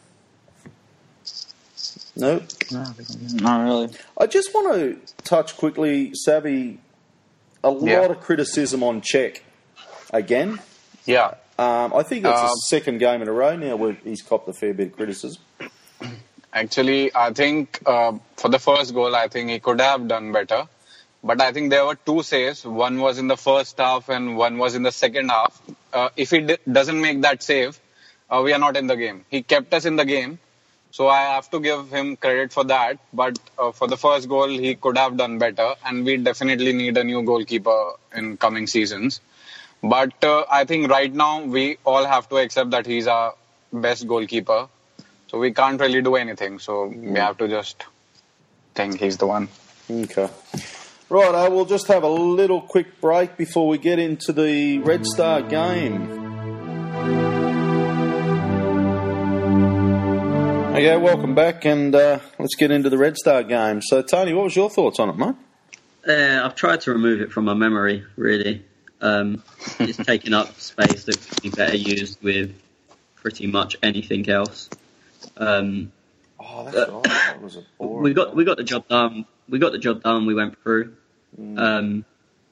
No? No, not really. I just want to touch quickly, Savvy, a Yeah. lot of criticism on Cech again. Yeah. Um, I think that's Um, the second game in a row now where he's copped a fair bit of criticism. Actually, I think uh, for the first goal, I think he could have done better. But I think there were two saves. One was in the first half and one was in the second half. Uh, if he d- doesn't make that save, uh, we are not in the game. He kept us in the game. So I have to give him credit for that. But uh, for the first goal, he could have done better. And we definitely need a new goalkeeper in coming seasons. But uh, I think right now we all have to accept that he's our best goalkeeper. So we can't really do anything. So we have to just think he's the one. Okay. Right, I will just have a little quick break before we get into the Red Star game. Okay, welcome back, and uh, let's get into the Red Star game. So, Tony, what was your thoughts on it, mate? Uh, I've tried to remove it from my memory, really. Um, it's taking up space that could be better used with pretty much anything else. Um, oh, that's uh, right. That was a boring we got we got the job done. We got the job done. We went through. Mm. Um,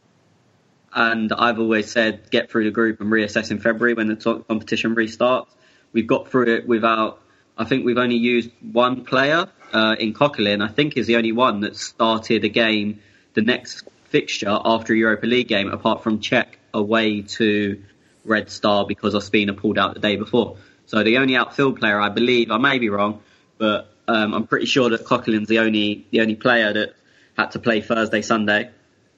and I've always said get through the group and reassess in February when the t- competition restarts. We've got through it without. I think we've only used one player uh, in Coquelin. I think is the only one that started a game the next fixture after a Europa League game, apart from Czech away to Red Star because Ospina pulled out the day before. So the only outfield player, I believe, I may be wrong, but um, I'm pretty sure that Coquelin's the only the only player that had to play Thursday, Sunday.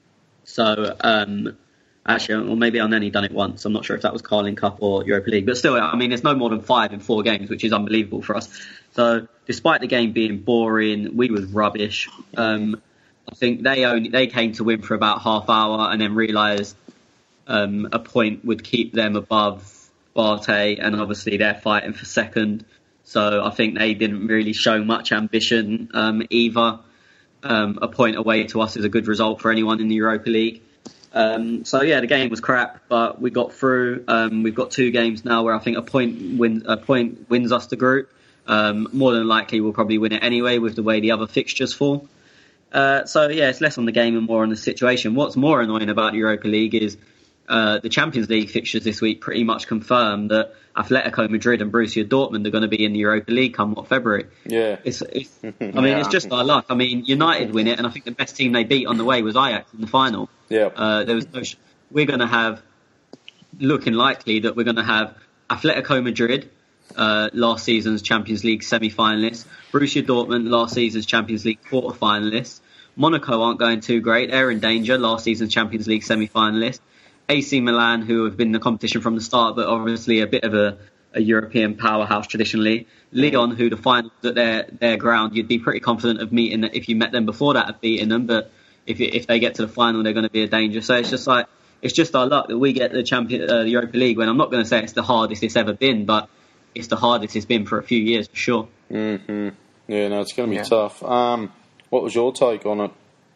So um, actually, or maybe I've only done it once. I'm not sure if that was Carling Cup or Europa League, but still, I mean, it's no more than five in four games, which is unbelievable for us. So despite the game being boring, we was rubbish. Um, I think they only they came to win for about half hour and then realised um, a point would keep them above Barté, and obviously they're fighting for second. So I think they didn't really show much ambition um, either. Um, a point away to us is a good result for anyone in the Europa League. Um, so yeah, the game was crap, but we got through. Um, we've got two games now where I think a point win, a point wins us the group. Um, more than likely, we'll probably win it anyway with the way the other fixtures fall. Uh, so yeah, it's less on the game and more on the situation. What's more annoying about the Europa League is uh, the Champions League fixtures this week pretty much confirm that Atletico Madrid and Borussia Dortmund are going to be in the Europa League come what February. Yeah, it's, it's I mean yeah. it's just our luck. I mean United win it, and I think the best team they beat on the way was Ajax in the final. Yeah, uh, there was no. Sh- we're going to have looking likely that we're going to have Atletico Madrid, uh, last season's Champions League semi-finalists, Borussia Dortmund, last season's Champions League quarter-finalists. Monaco aren't going too great. They're in danger, last season's Champions League semi-finalist. A C Milan, who have been in the competition from the start, but obviously a bit of a, a European powerhouse traditionally. Lyon, who the finals at their, their ground, you'd be pretty confident of meeting if you met them before that of beating them. But if if they get to the final, they're going to be a danger. So it's just like it's just our luck that we get the champion, uh, the Europa League. When I'm not going to say it's the hardest it's ever been, but it's the hardest it's been for a few years for sure. Mm-hmm. Yeah, no, it's going to be yeah. tough. Um, what was your take on it,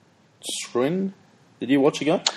Srin? Did you watch again?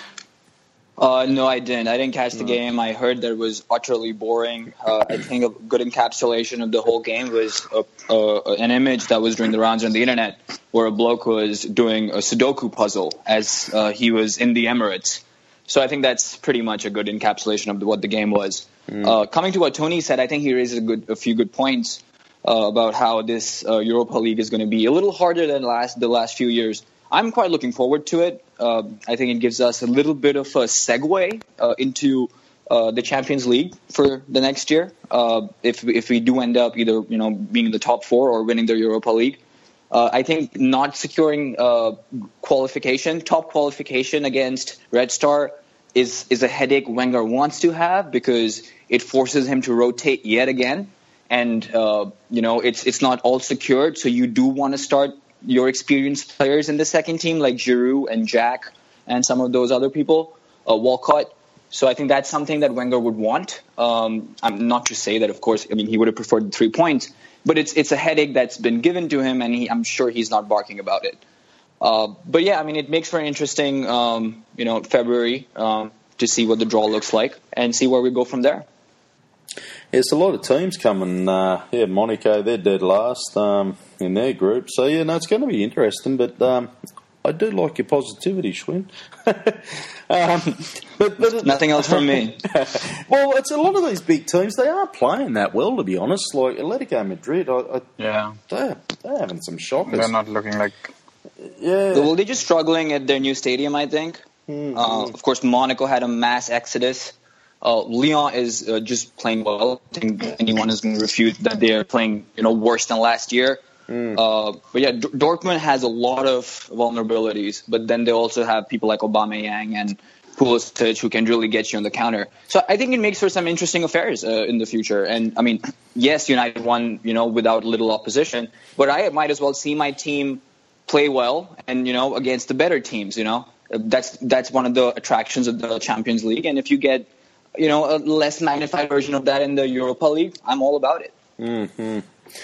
Uh, no, I didn't. I didn't catch the no. game. I heard that it was utterly boring. Uh, I think a good encapsulation of the whole game was a, uh, an image that was doing the rounds on the internet where a bloke was doing a Sudoku puzzle as uh, he was in the Emirates. So I think that's pretty much a good encapsulation of the, what the game was. Mm. Uh, coming to what Tony said, I think he raises a, good, a few good points uh, about how this uh, Europa League is going to be a little harder than last the last few years. I'm quite looking forward to it. Uh, I think it gives us a little bit of a segue uh, into uh, the Champions League for the next year. Uh, if if we do end up either you know being in the top four or winning the Europa League, uh, I think not securing uh, qualification, top qualification against Red Star is is a headache Wenger wants to have because it forces him to rotate yet again, and uh, you know it's it's not all secured. So you do want to start your experienced players in the second team like Giroud and Jack and some of those other people, uh, Walcott. So I think that's something that Wenger would want. Um, I'm not to say that, of course, I mean, he would have preferred the three points, but it's it's a headache that's been given to him, and he, I'm sure he's not barking about it. Uh, but yeah, I mean, it makes for an interesting, um, you know, February um, to see what the draw looks like and see where we go from there. There's a lot of teams coming. Uh, yeah, Monaco, they're dead last um, in their group. So, yeah, no, it's going to be interesting. But um, I, I do like your positivity, Schwinn. um, but, but Nothing else from me. Well, it's a lot of these big teams. They are playing that well, to be honest. Like Atletico Madrid, I, I, Yeah. they're, they're having some shockers. They're not looking like... Yeah. Well, they're just struggling at their new stadium, I think. Mm-hmm. Uh, of course, Monaco had a mass exodus. Uh, Lyon is uh, just playing well. I think anyone is going to refute that they're playing, you know, worse than last year. Mm. Uh, but yeah, D- Dortmund has a lot of vulnerabilities, but then they also have people like Aubameyang and Pulisic who can really get you on the counter. So I think it makes for some interesting affairs uh, in the future. And I mean, yes, United won, you know, without little opposition, but I might as well see my team play well and, you know, against the better teams, you know. That's that's one of the attractions of the Champions League. And if you get, you know, a less magnified version of that in the Europa League, I'm all about it. Mm-hmm.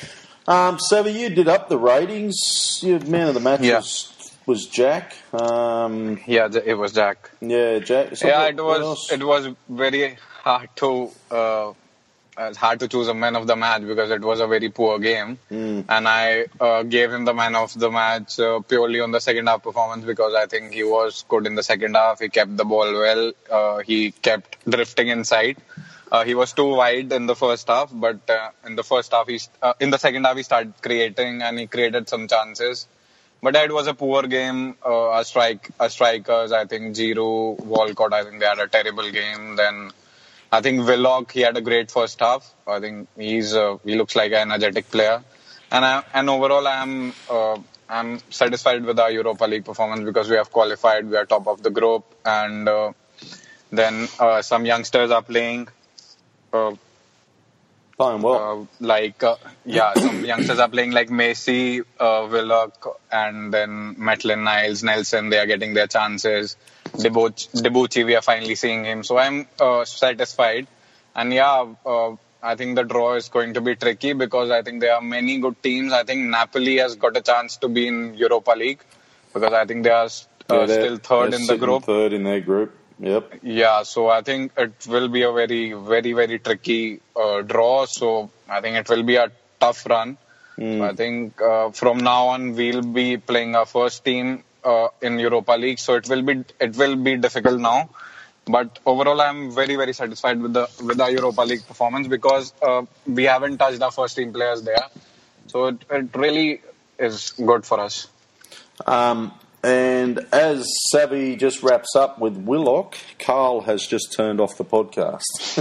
Um, Savvy, you did up the ratings. Your man of the match Yeah. was, was Jack. Um, Yeah, it was Jack. yeah, Jack. So Yeah, what- it what was else? it was very hard to uh, uh, hard to choose a man of the match because it was a very poor game, Mm. and I uh, gave him the man of the match uh, purely on the second half performance because I think he was good in the second half. He kept the ball well. Uh, he kept drifting inside. Uh, he was too wide in the first half, but uh, in the first half, he uh, in the second half he started creating and he created some chances. But it was a poor game. Uh, our strike, our strikers, I think Giroud, Walcott, I think they had a terrible game. Then I think Willock, he had a great first half. I think he's uh, he looks like an energetic player. And I, and overall, I'm uh, I'm satisfied with our Europa League performance because we have qualified. We are top of the group, and uh, then uh, some youngsters are playing. Uh, Playing well. uh, like uh, yeah, some youngsters are playing like Messi, uh, Willock, and then Maitland-Niles, Nelson. They are getting their chances. Debuchy, Debuchy, we are finally seeing him. So I'm uh, satisfied. And yeah, uh, I think the draw is going to be tricky because I think there are many good teams. I think Napoli has got a chance to be in Europa League because I think they are uh, Yeah, they're- still third they're in the sitting group. Third in their group. Yep. Yeah, so I think it will be a very, very, very tricky uh, draw. So I think it will be a tough run. Mm. So I think uh, from now on we'll be playing our first team uh, in Europa League. So it will be it will be difficult now. But overall, I'm very, very satisfied with the with our Europa League performance because uh, we haven't touched our first team players there. So it, it really is good for us. Um, and as Savvy just wraps up with Willock, Carl has just turned off the podcast.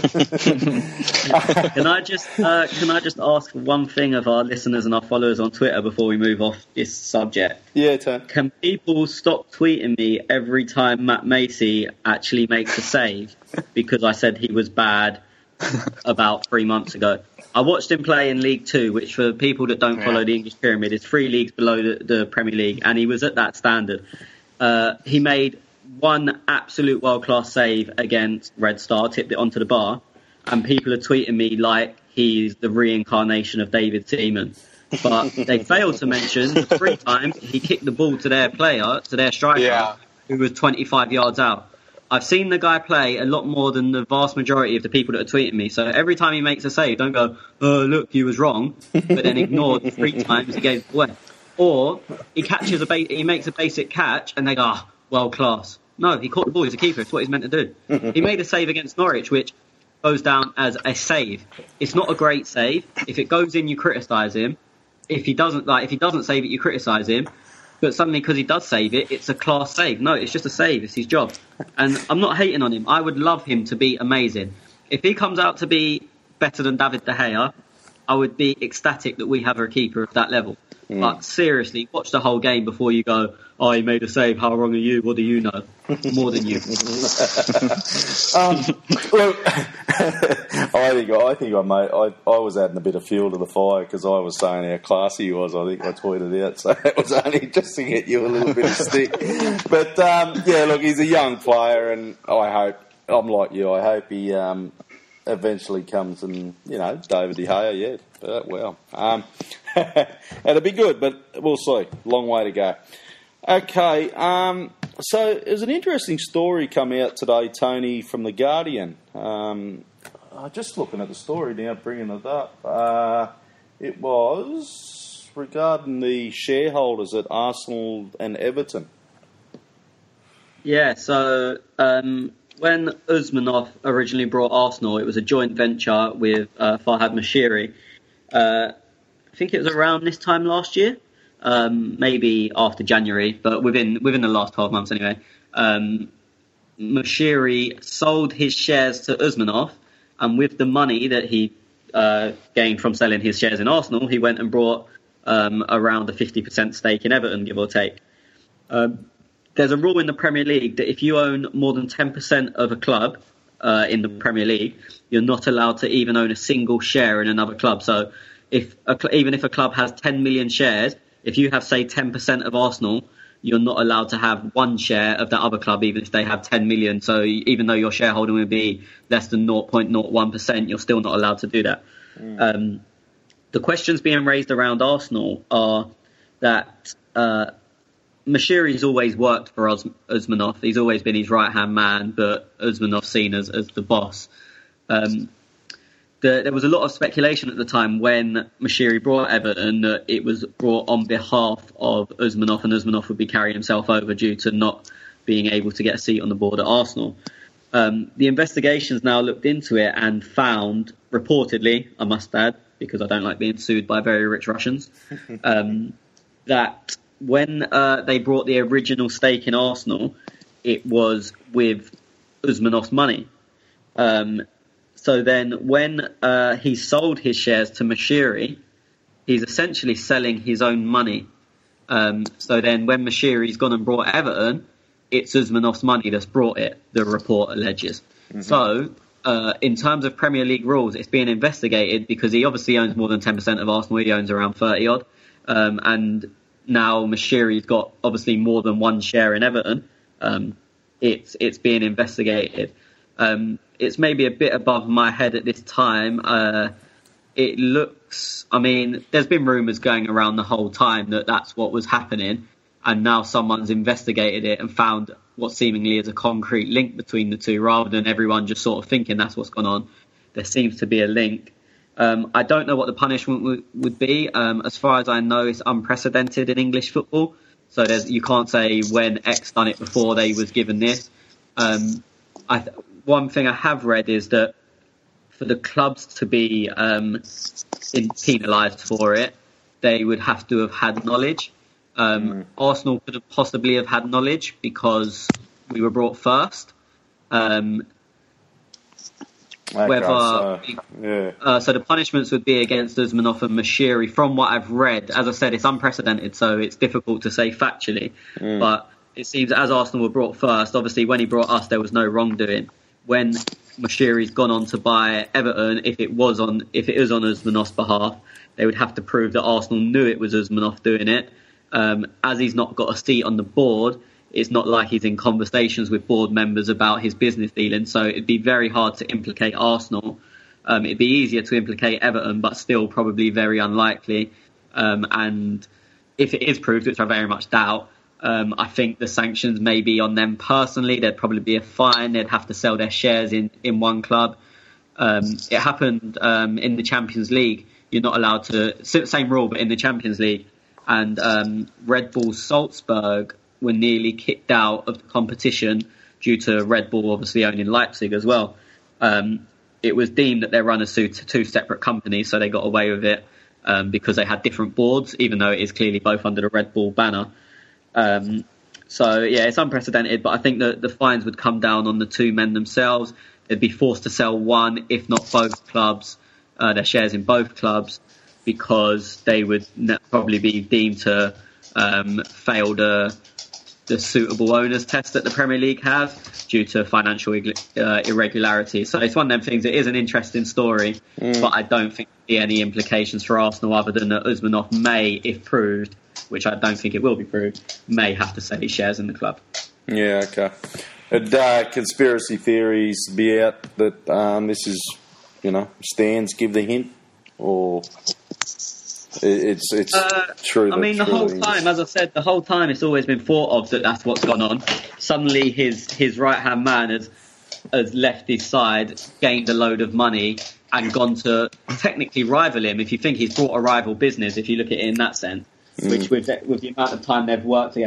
Can I just uh, can I just ask one thing of our listeners and our followers on Twitter before we move off this subject? Yeah, Tone. Can people stop tweeting me every time Matt Macy actually makes a save because I said he was bad about three months ago? I watched him play in League Two, which for people that don't Yeah. follow the English pyramid is three leagues below the, the Premier League, and he was at that standard. Uh, he made one absolute world-class save against Red Star, tipped it onto the bar, and people are tweeting me like he's the reincarnation of David Seaman. But they failed to mention three times he kicked the ball to their player, to their striker, Yeah. who was twenty-five yards out. I've seen the guy play a lot more than the vast majority of the people that are tweeting me. So every time he makes a save, don't go, oh, look, he was wrong, but then ignore the three times he gave it away. Or he catches a ba- he makes a basic catch and they go, ah, world class. No, he caught the ball. He's a keeper. It's what he's meant to do. He made a save against Norwich, which goes down as a save. It's not a great save. If it goes in, you criticise him. If he doesn't, like, if he doesn't save it, you criticise him. But suddenly, because he does save it, it's a class save. No, it's just a save. It's his job. And I'm not hating on him. I would love him to be amazing. If he comes out to be better than David De Gea, I would be ecstatic that we have a keeper of that level. Mm. But seriously, watch the whole game before you go, oh, he made a save. How wrong are you? What do you know? More than you. um, look, I think I think I made I, I was adding a bit of fuel to the fire because I was saying how classy he was. I think I tweeted out, so it was only just to get you a little bit of stick. But um, yeah, look, he's a young player, and I hope I'm like you. I hope he um, eventually comes and you know David De Gea. Yeah, but well, um, it'll be good, but we'll see. Long way to go. Okay, um, so there's an interesting story come out today, Tony, from The Guardian. Um, uh, just looking at the story now, bringing it up. Uh, it was regarding the shareholders at Arsenal and Everton. Yeah, so um, when Usmanov originally brought Arsenal, it was a joint venture with uh, Farhad Moshiri. Uh, I think it was around this time last year, um, maybe after January, but within within the last twelve months anyway. Um, Moshiri sold his shares to Usmanov, and with the money that he uh, gained from selling his shares in Arsenal, he went and brought um, around a fifty percent stake in Everton, give or take. Um, there's a rule in the Premier League that if you own more than ten percent of a club uh, in the Premier League, you're not allowed to even own a single share in another club. So if a cl- even if a club has ten million shares, if you have, say, ten percent of Arsenal, you're not allowed to have one share of that other club, even if they have ten million. So even though your shareholding would be less than zero point zero one percent, you're still not allowed to do that. Mm. Um, the questions being raised around Arsenal are that uh, Moshiri's always worked for Us- Usmanov. He's always been his right-hand man, but Usmanov's seen as, as the boss. Um, the, there was a lot of speculation at the time when Moshiri brought Everton that it was brought on behalf of Usmanov, and Usmanov would be carrying himself over due to not being able to get a seat on the board at Arsenal. Um, the investigations now looked into it and found, reportedly, I must add, because I don't like being sued by very rich Russians, um, that when uh, they brought the original stake in Arsenal, it was with Usmanov's money. Um, so then when uh, he sold his shares to Moshiri, he's essentially selling his own money. Um, so then when Moshiri's gone and brought Everton, it's Usmanov's money that's brought it, the report alleges. Mm-hmm. So uh, in terms of Premier League rules, it's being investigated because he obviously owns more than ten percent of Arsenal. He owns around thirty odd. Um, and now Moshiri's got obviously more than one share in Everton. Um, it's it's being investigated. Um, it's maybe a bit above my head at this time. Uh, it looks, I mean, there's been rumours going around the whole time that that's what was happening, and now someone's investigated it and found what seemingly is a concrete link between the two, rather than everyone just sort of thinking that's what's gone on. There seems to be a link. Um, I don't know what the punishment w- would be. Um, as far as I know, it's unprecedented in English football. So there's, you can't say when X done it before they was given this. Um, I th- one thing I have read is that for the clubs to be um, in, penalised for it, they would have to have had knowledge. Um, mm. Arsenal could have possibly have had knowledge because we were brought first. Um, Okay, Whether, so, yeah. uh, so the punishments would be against Usmanov and Moshiri. From what I've read, as I said, it's unprecedented, so it's difficult to say factually. Mm. But it seems as Arsenal were brought first, obviously when he brought us, there was no wrongdoing. When Moshiri's gone on to buy Everton, if it was on, if it is on Usmanov's behalf, they would have to prove that Arsenal knew it was Usmanov doing it. Um, as he's not got a seat on the board, it's not like he's in conversations with board members about his business dealings, so it'd be very hard to implicate Arsenal. Um, it'd be easier to implicate Everton, but still probably very unlikely. Um, and if it is proved, which I very much doubt, um, I think the sanctions may be on them personally. There'd probably be a fine. They'd have to sell their shares in, in one club. Um, it happened um, in the Champions League. You're not allowed to... Same rule, but in the Champions League. And um, Red Bull Salzburg were nearly kicked out of the competition due to Red Bull obviously owning Leipzig as well. Um, it was deemed that their runners sued to two separate companies, so they got away with it um, because they had different boards, even though it is clearly both under the Red Bull banner. Um, so, yeah, it's unprecedented, but I think that the fines would come down on the two men themselves. They'd be forced to sell one, if not both clubs, uh, their shares in both clubs, because they would ne- probably be deemed to um, fail the... the suitable owners test that the Premier League has due to financial uh, irregularity. So it's one of them things. It is an interesting story, mm. but I don't think there will be any implications for Arsenal other than that Usmanov may, if proved, which I don't think it will be proved, may have to sell his shares in the club. Yeah, okay. Would uh, conspiracy theories be out that um, this is, you know, Stans give the hint, or... It's it's uh, true. I mean, the whole time, as I said, the whole time it's always been thought of that that's what's gone on. Suddenly, his his right hand man has has left his side, gained a load of money, and gone to technically rival him. If you think he's brought a rival business, if you look at it in that sense, mm. which with the, with the amount of time they've worked together,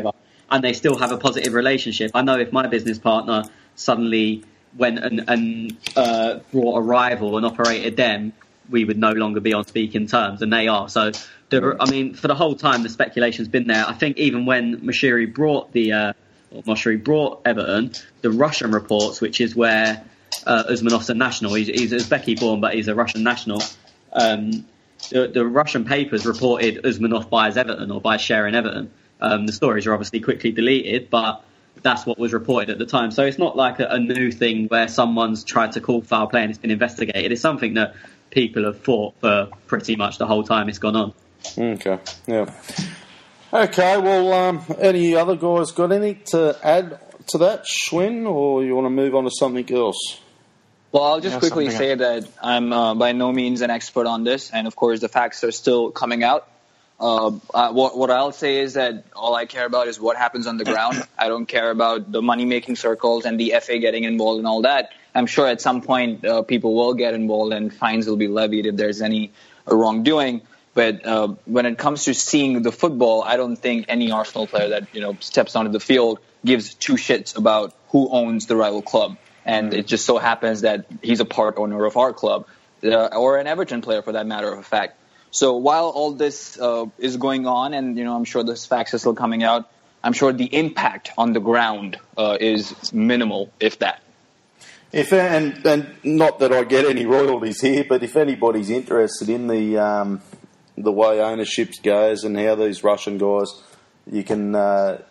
and they still have a positive relationship. I know if my business partner suddenly went and, and uh, brought a rival and operated them, we would no longer be on speaking terms, and they are. So, the, I mean, for the whole time, the speculation's been there. I think even when Moshiri brought the uh, or Moshiri brought Everton, the Russian reports, which is where uh, Usmanov's a national, he's, he's Uzbeki born, but he's a Russian national. Um, the, the Russian papers reported Usmanov buys Everton or buys share in Everton. Um, the stories are obviously quickly deleted, but that's what was reported at the time. So it's not like a, a new thing where someone's tried to call foul play and it's been investigated. It's something that people have fought for pretty much the whole time it's gone on. Okay, yeah. Okay, well, um, any other guys got anything to add to that, Schwinn, or you want to move on to something else? Well, I'll just Yeah, quickly say else. that I'm uh, by no means an expert on this, and of course the facts are still coming out. Uh, uh, what, what I'll say is that all I care about is what happens on the ground. I don't care about the money-making circles and the F A getting involved and all that. I'm sure at some point uh, people will get involved and fines will be levied if there's any wrongdoing. But uh, when it comes to seeing the football, I don't think any Arsenal player that you know steps onto the field gives two shits about who owns the rival club. And it just so happens that he's a part owner of our club, uh, or an Everton player for that matter of fact. So while all this uh, is going on, and you know, I'm sure this facts are still coming out, I'm sure the impact on the ground uh, is minimal, if that. If and and not that I get any royalties here, but if anybody's interested in the um, the way ownership goes and how these Russian guys, you can uh,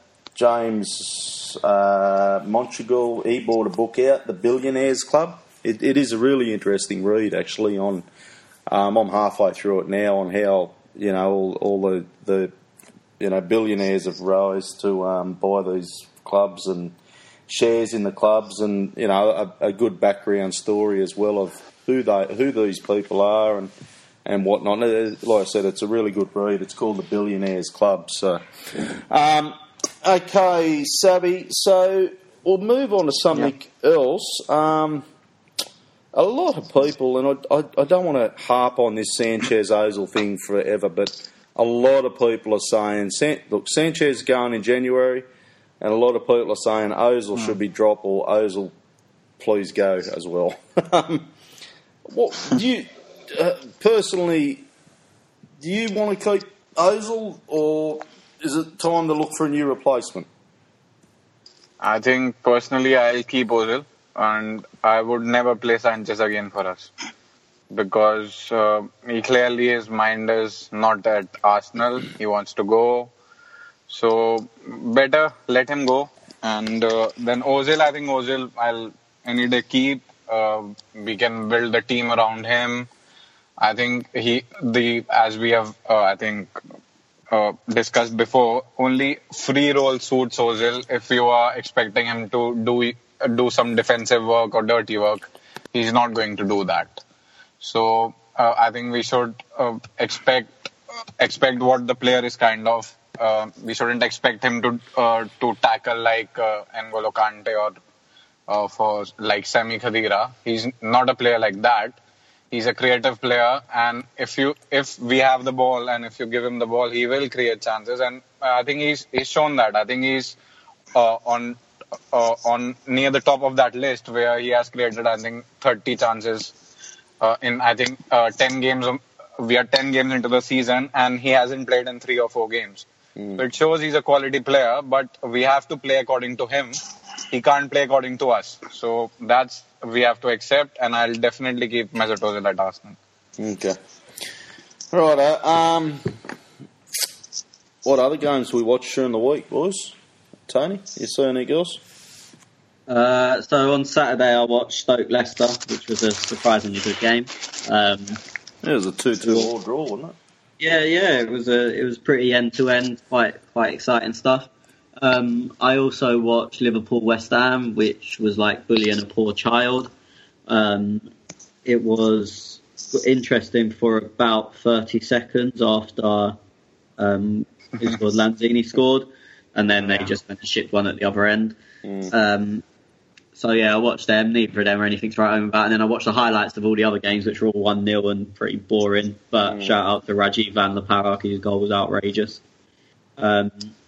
James uh, Monteagle, he bought a book out, The Billionaires Club. It, it is a really interesting read, actually. On um, I'm halfway through it now on how you know all, all the the you know billionaires have rose to um, buy these clubs and shares in the clubs, and you know a, a good background story as well of who they who these people are and and whatnot. Like I said, it's a really good read. It's called The Billionaires Club. So, um, okay, Savvy. So we'll move on to something yeah. else. Um, a lot of people, and I, I, I don't want to harp on this Sanchez Ozil thing forever, but a lot of people are saying, look, Sanchez is going in January. And a lot of people are saying Ozil mm. should be dropped or Ozil, please go as well. um, what do you uh, personally? Do you want to keep Ozil, or is it time to look for a new replacement? I think personally I'll keep Ozil, and I would never play Sanchez again for us because uh, he clearly his mind is not at Arsenal. He wants to go. So better let him go, and uh, then Ozil. I think Ozil I'll any day keep. Uh, we can build a team around him. I think he the as we have uh, I think uh, discussed before. Only free role suits Ozil. If you are expecting him to do do some defensive work or dirty work, he's not going to do that. So uh, I think we should uh, expect expect what the player is kind of. Uh, we shouldn't expect him to uh, to tackle like uh, N'Golo Kante or uh, for like Sami Khedira. He's not a player like that. He's a creative player, and if you if we have the ball and if you give him the ball, he will create chances. And uh, I think he's he's shown that. I think he's uh, on uh, on near the top of that list where he has created I think thirty chances uh, in I think uh, ten games. We are ten games into the season, and he hasn't played in three or four games. So it shows he's a quality player, but we have to play according to him. He can't play according to us. So that's we have to accept, and I'll definitely keep Mesut Ozil at Arsenal. Okay. Right. Uh, um, what other games we watched during the week, boys? Tony, you see anything else? Uh, so on Saturday I watched Stoke Leicester, which was a surprisingly good game. Um, it was a two-two all draw, wasn't it? Yeah, yeah, it was a it was pretty end to end, quite quite exciting stuff. Um, I also watched Liverpool West Ham, which was like bullying a poor child. Um, it was interesting for about thirty seconds after um, who scored? Lanzini scored, and then they just went to ship one at the other end. Mm. Um, So, yeah, I watched them. Neither of them are anything to write home about. And then I watched the highlights of all the other games, which were all one nil and pretty boring. But mm. shout out to Rajiv Van La Parra, whose goal was outrageous. Um,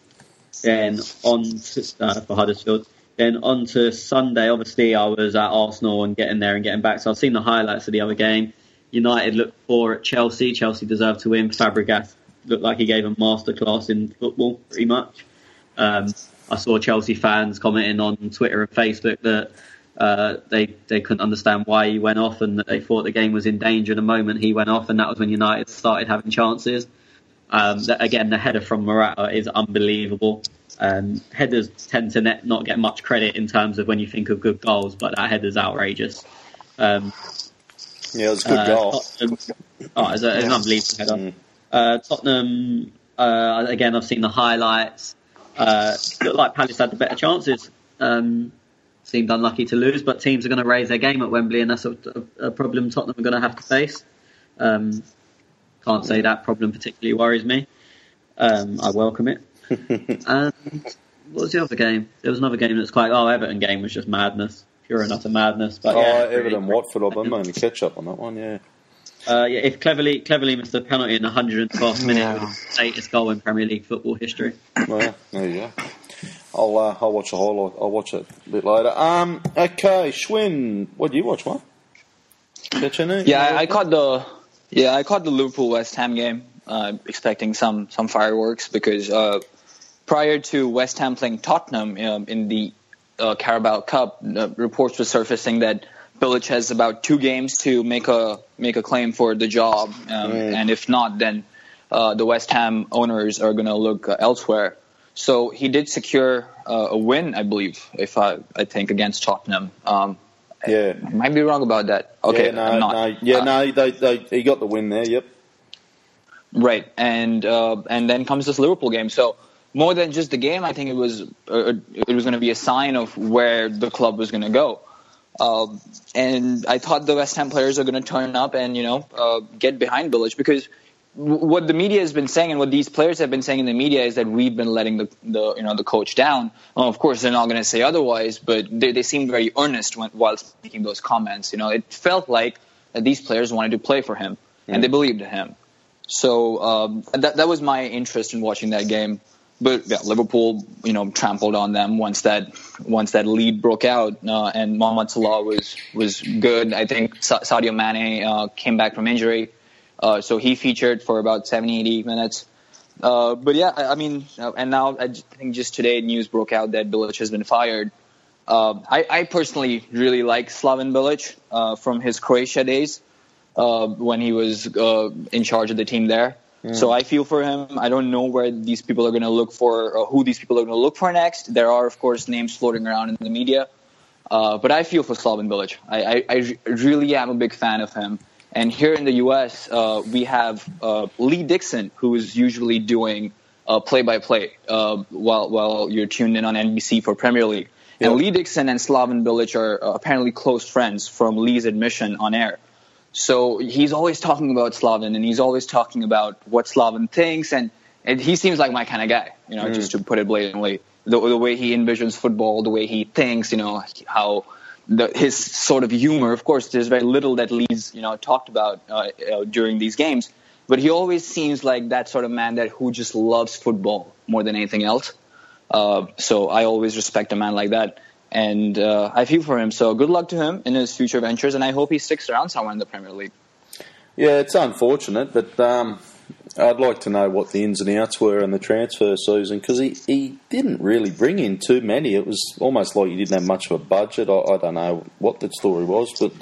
Then on to, uh, for Huddersfield. Then on to Sunday. Obviously, I was at Arsenal and getting there and getting back. So I've seen the highlights of the other game. United looked poor at Chelsea. Chelsea deserved to win. Fabregas looked like he gave a masterclass in football, pretty much. Um, I saw Chelsea fans commenting on Twitter and Facebook that uh, they they couldn't understand why he went off and that they thought the game was in danger the moment he went off, and that was when United started having chances. Um, that, again, the header from Morata is unbelievable. Um, headers tend to net, not get much credit in terms of when you think of good goals, but that header's outrageous. Um, yeah, it was a good uh, goal. Tottenham, oh, it's, a, it's an unbelievable header. Mm. Uh, Tottenham, uh, again, I've seen the highlights. Uh, looked like Palace had the better chances. Um, seemed unlucky to lose, but teams are going to raise their game at Wembley, and that's a, a problem Tottenham are going to have to face. Um, can't say that problem particularly worries me. Um, I welcome it. And what was the other game? There was another game that's quite. Oh, Everton game was just madness, pure and utter madness. But oh, yeah, Everton really, Watford. I've been only catch up on that one. Yeah. Uh, yeah, if cleverly cleverly missed the penalty in the one hundred twelfth minute, yeah. It was the latest goal in Premier League football history. Well, there you go. I'll uh, I'll watch the highlight. I'll watch it a bit later. Um, okay, Schwinn, what did you watch, man? Catch any? Yeah, I, I caught the yeah I caught the Liverpool West Ham game, uh, expecting some some fireworks because. Uh, Prior to West Ham playing Tottenham um, in the uh, Carabao Cup, uh, reports were surfacing that Bilic has about two games to make a make a claim for the job, um, mm. and if not, then uh, the West Ham owners are going to look uh, elsewhere. So he did secure uh, a win, I believe, if I I think against Tottenham. Um, yeah, I might be wrong about that. Okay, yeah, no, I'm not. no, yeah, uh, no, they, they, he got the win there. Yep. Right, and uh, and then comes this Liverpool game. So. More than just the game, I think it was uh, it was going to be a sign of where the club was going to go. Um, and I thought the West Ham players are going to turn up and, you know, uh, get behind Bilic because w- what the media has been saying and what these players have been saying in the media is that we've been letting the, the you know the coach down. Well, of course, they're not going to say otherwise, but they, they seemed very earnest when, while making those comments. You know, it felt like that these players wanted to play for him mm. and they believed in him. So um, that that was my interest in watching that game. But yeah, Liverpool, you know, trampled on them once that once that lead broke out, uh, and Mohamed Salah was was good. I think Sa- Sadio Mane uh, came back from injury, uh, so he featured for about seventy, eighty minutes. Uh, but yeah, I, I mean, uh, and now I think just today news broke out that Bilic has been fired. Uh, I, I personally really like Slaven Bilic uh, from his Croatia days uh, when he was uh, in charge of the team there. Mm. So I feel for him. I don't know where these people are going to look for, or who these people are going to look for next. There are, of course, names floating around in the media. Uh, but I feel for Slaven Bilic. I, I, I really am a big fan of him. And here in the U S, uh, we have uh, Lee Dixon, who is usually doing uh, play-by-play uh, while while you're tuned in on N B C for Premier League. Yep. And Lee Dixon and Slaven Bilic are uh, apparently close friends from Lee's admission on air. So he's always talking about Slaven, and he's always talking about what Slaven thinks, and, and he seems like my kind of guy, you know, mm. just to put it blatantly. The, the way he envisions football, the way he thinks, you know, how the, his sort of humor. Of course, there's very little that Lee's, you know, talked about uh, uh, during these games, but he always seems like that sort of man that who just loves football more than anything else. Uh, so I always respect a man like that. And uh, I feel for him. So good luck to him in his future ventures, and I hope he sticks around somewhere in the Premier League. Yeah, it's unfortunate, but um, I'd like to know what the ins and outs were in the transfer season because he, he didn't really bring in too many. It was almost like he didn't have much of a budget. I, I don't know what the story was, but...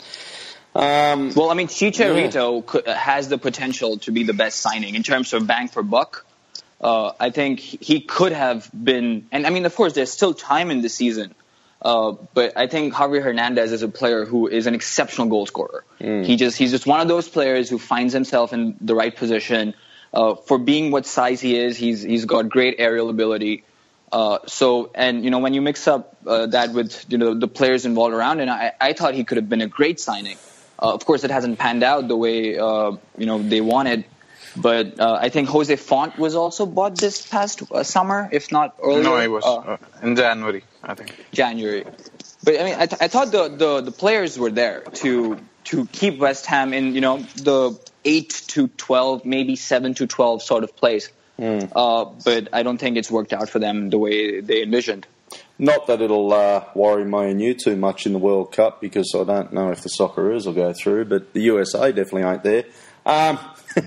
Um, well, I mean, Chicharito yeah. has the potential to be the best signing in terms of bang for buck. Uh, I think he could have been... And, I mean, of course, there's still time in the season. Uh, but I think Javier Hernandez is a player who is an exceptional goal scorer. Mm. He just he's just one of those players who finds himself in the right position. Uh, for being what size he is, he's he's got great aerial ability. Uh, so and you know when you mix up uh, that with you know the players involved around, and I, I thought he could have been a great signing. Uh, of course, it hasn't panned out the way uh, you know they wanted. But uh, I think Jose Font was also bought this past uh, summer, if not earlier. No, he was uh, uh, in January, I think. January. But I mean, I, th- I thought the, the, the players were there to to keep West Ham in you know the eight to twelve, maybe seven to twelve sort of place. Mm. Uh, but I don't think it's worked out for them the way they envisioned. Not that it'll uh, worry me and you too much in the World Cup, because I don't know if the Socceroos will go through, but the U S A definitely ain't there. Um,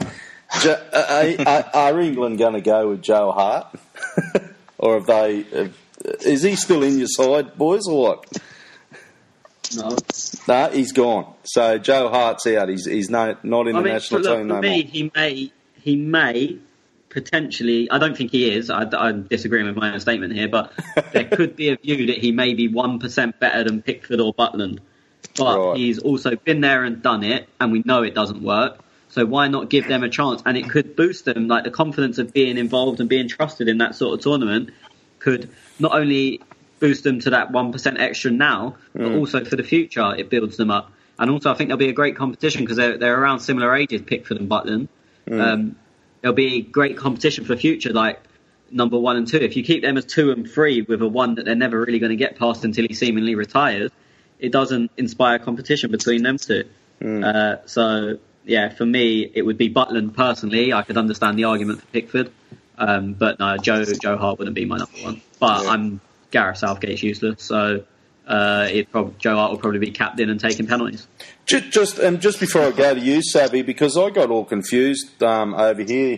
are, are, are England going to go with Joe Hart? Or have they... Have, is he still in your side, boys, or what? No. No, he's gone. So Joe Hart's out. He's he's no, not in I the mean, national for, look, team for no me, more. he may, he may potentially. I don't think he is. I, I'm disagreeing with my own statement here, but there could be a view that he may be one percent better than Pickford or Butland. But Right. he's also been there and done it, and we know it doesn't work. So why not give them a chance? And it could boost them, like the confidence of being involved and being trusted in that sort of tournament could not only boost them to that one percent extra now, but Mm. also for the future, it builds them up. And also, I think there'll be a great competition because they're, they're around similar ages, Pickford and Butland. Mm. Um, there'll be great competition for the future, like number one and two. If you keep them as two and three with a one that they're never really going to get past until he seemingly retires, it doesn't inspire competition between them two. Mm. Uh, so, yeah, for me, it would be Butland personally. I could understand the argument for Pickford. Um, but no, Joe Joe Hart wouldn't be my number one. But Yeah. I'm Gareth Southgate's useless, so uh, it prob- Joe Hart will probably be capped in and taking penalties. Just, just and just before I go to you, Savvy, because I got all confused um, over here,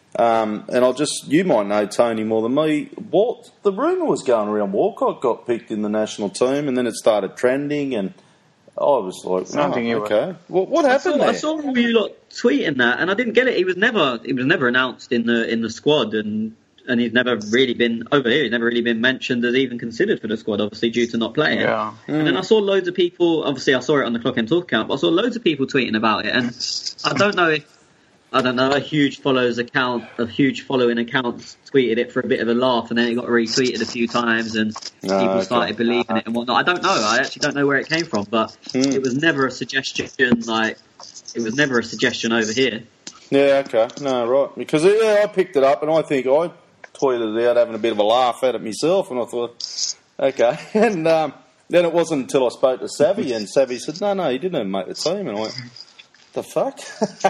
um, and I'll just you might know Tony more than me. What the rumour was going around, Walcott got picked in the national team, and then it started trending, and I was like, I oh, think you were. okay, what, what I happened saw, there? I saw all you lot tweeting that, and I didn't get it. He was never he was never announced in the in the squad, and and he's never really been over here. He's never really been mentioned as even considered for the squad, obviously due to not playing. Yeah. And then I saw loads of people. Obviously, I saw it on the Clock and Talk account, but I saw loads of people tweeting about it, and I don't know if I don't know a huge followers account, a huge following accounts tweeted it for a bit of a laugh, and then it got retweeted a few times, and Ah, people okay. started believing it and whatnot. I don't know. I actually don't know where it came from, but Hmm. it was never a suggestion. Like it was never a suggestion over here. Yeah, okay, no, right, because yeah, I picked it up, and I think I tweeted it out having a bit of a laugh at it myself, and I thought, okay, and um, then it wasn't until I spoke to Savvy, and Savvy said, no, no, he didn't even make the team, and I went, the fuck?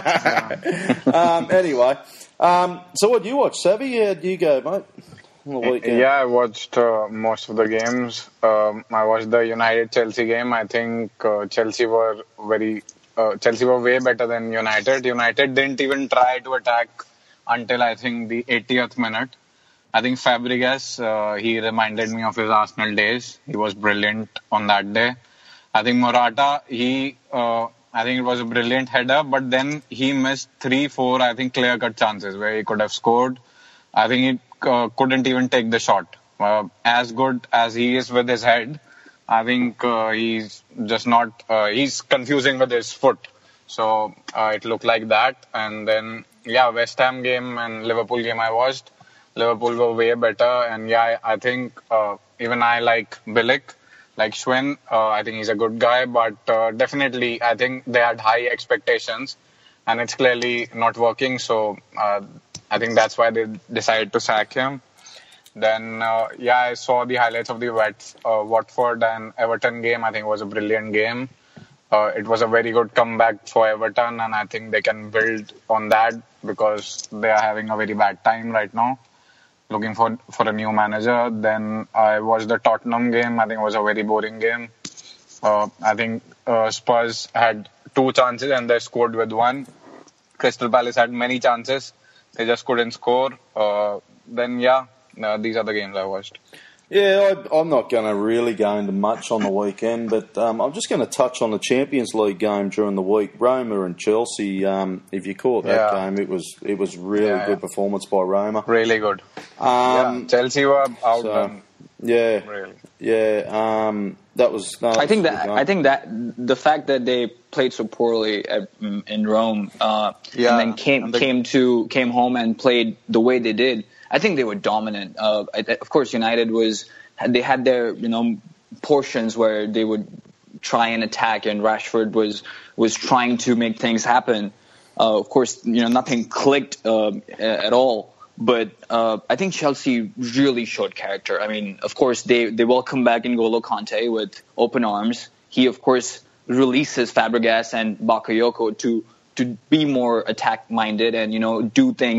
um, anyway, um, so what, you watch, Savvy? How do you go, mate, on the weekend? Yeah, I watched uh, most of the games. Um, I watched the United-Chelsea game. I think uh, Chelsea were very, uh, Chelsea were way better than United. United didn't even try to attack until I think the eightieth minute. I think Fabregas, uh, he reminded me of his Arsenal days. He was brilliant on that day. I think Morata, he, uh, I think it was a brilliant header, but then he missed three, four, I think, clear-cut chances where he could have scored. I think he uh, couldn't even take the shot. Uh, as good as he is with his head, I think uh, he's just not, uh, he's confusing with his foot. So uh, it looked like that. And then, yeah, West Ham game and Liverpool game I watched. Liverpool were way better. And yeah, I, I think uh, even I like Bilic. Like Schwen, uh, I think he's a good guy, but uh, definitely I think they had high expectations and it's clearly not working. So uh, I think that's why they decided to sack him. Then, uh, yeah, I saw the highlights of the Wat- uh, Watford and Everton game. I think it was a brilliant game. Uh, it was a very good comeback for Everton, and I think they can build on that because they are having a very bad time right now. Looking for for a new manager. Then I watched the Tottenham game. I think it was a very boring game. Uh, I think uh, Spurs had two chances and they scored with one. Crystal Palace had many chances. They just couldn't score. Uh, then, yeah, uh, these are the games I watched. Yeah, I, I'm not going to really go into much on the weekend, but um, I'm just going to touch on the Champions League game during the week. Roma and Chelsea. Um, if you caught that Yeah. game, it was it was really Yeah, good yeah. performance by Roma. Really good. Um, yeah, Chelsea were outdone. Yeah, Really. yeah. Um, that was. No, I think was a that good I game. think that the fact that they played so poorly at, in Rome, uh, Yeah, and then came and the- came to came home and played the way they did. I think they were dominant. Uh, I, of course, United was they had their you know portions where they would try and attack, and Rashford was was trying to make things happen. Uh, of course, you know nothing clicked uh, at all. But uh, I think Chelsea really showed character. I mean, of course, they, they welcome back N'Golo Kante with open arms. He, of course, releases Fabregas and Bakayoko to to be more attack-minded and, you know, do things the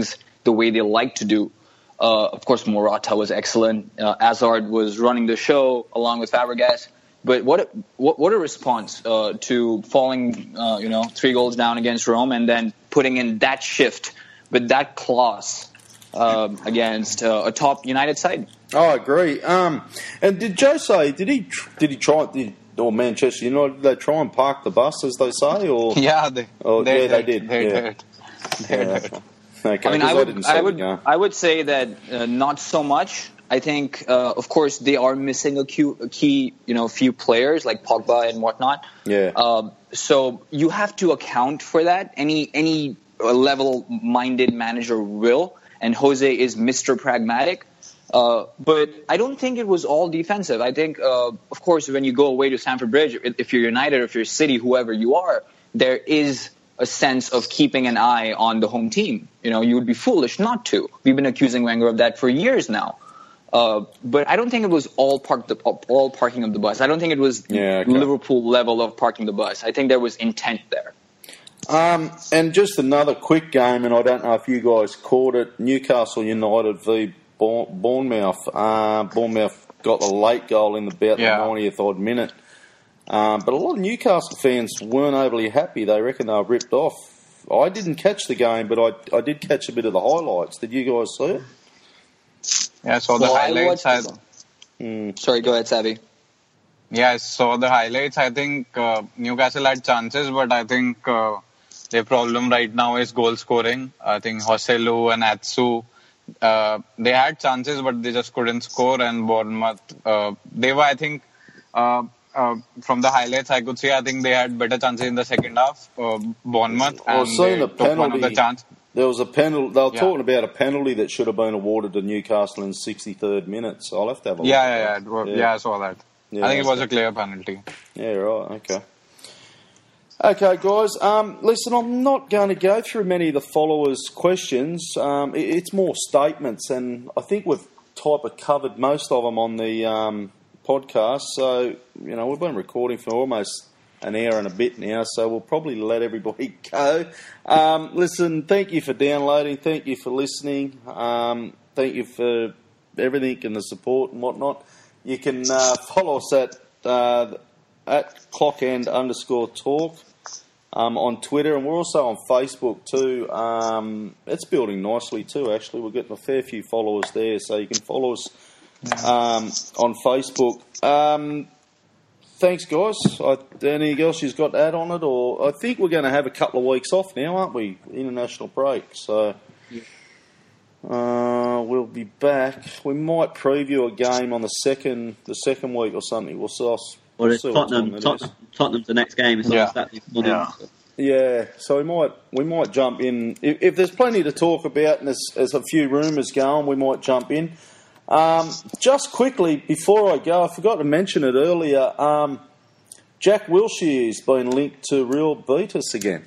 the way they like to do. Uh, of course, Morata was excellent. Uh, Hazard was running the show along with Fabregas. But what a, what, what a response uh, to falling, uh, you know, three goals down against Rome and then putting in that shift with that class uh, against uh, a top United side. Oh, I agree. Um, and did Jose, did he did he try, did, or Manchester United, did they try and park the bus, as they say? Or Yeah, they, or, they, yeah, they did. They yeah. did. They Yeah, did. okay, I mean, 'cause I would, didn't see I the would, game. I would say that uh, not so much. I think, uh, of course, they are missing a key, a key, you know, few players like Pogba and whatnot. Yeah. Um, so you have to account for that. Any any level-minded manager will, and Jose is Mister Pragmatic. Uh, but I don't think it was all defensive. I think, uh, of course, when you go away to Stamford Bridge, if you're United or if you're City, whoever you are, there is a sense of keeping an eye on the home team. You know, you would be foolish not to. We've been accusing Wenger of that for years now. Uh, but I don't think it was all parked the, all parking of the bus. I don't think it was Yeah, okay. Liverpool level of parking the bus. I think there was intent there. Um, and just another quick game, and I don't know if you guys caught it, Newcastle United v Bourne- Bournemouth. Uh, Bournemouth got the late goal in about Yeah. the ninetieth odd minute. Um, but a lot of Newcastle fans weren't overly happy. They reckon they were ripped off. I didn't catch the game, but I, I did catch a bit of the highlights. Did you guys see it? Yeah, so the Well, I highlights. watched I, Mm. Sorry, go ahead, Savvy. yeah, so the highlights. I think uh, Newcastle had chances, but I think uh, their problem right now is goal scoring. I think Joselu and Atsu, uh, they had chances, but they just couldn't score. And Bournemouth, uh, they were, I think, uh, uh, from the highlights I could see, I think they had better chances in the second half. Uh, Bournemouth, I and was seeing they a took one of the penalty. chance. There was a penalty. They were Yeah. talking about a penalty that should have been awarded to Newcastle in sixty-third minute. So I'll have to have a look. Yeah, at yeah, yeah, that. it was- yeah. I saw that. Yeah, I think it was okay. a clear penalty. Yeah, right, okay. Okay, guys, um, listen, I'm not going to go through many of the followers' questions. Um, it, it's more statements, and I think we've type of covered most of them on the um, podcast. So, you know, we've been recording for almost an hour and a bit now, so we'll probably let everybody go. Um, listen, thank you for downloading. Thank you for listening. Um, thank you for everything and the support and whatnot. You can uh, follow us at uh, at clockend underscore talk um, on Twitter, and we're also on Facebook too. Um, it's building nicely too, actually. We're getting a fair few followers there, so you can follow us um, on Facebook. Um, thanks, guys. I, anything else you've got to add on it? Or I think we're going to have a couple of weeks off now, aren't we? International break, so... Uh, we'll be back. We might preview a game on the second, the second week or something. We'll see. Well, We'll it's see what time Tottenham, it Tottenham, is. Tottenham's the next game. It's Yeah. on Saturday morning. Yeah. Yeah, so we might we might jump in if, if there's plenty to talk about and there's, there's a few rumours going. We might jump in. Um, just quickly before I go, I forgot to mention it earlier. Um, Jack Wilshere's been linked to Real Betis again.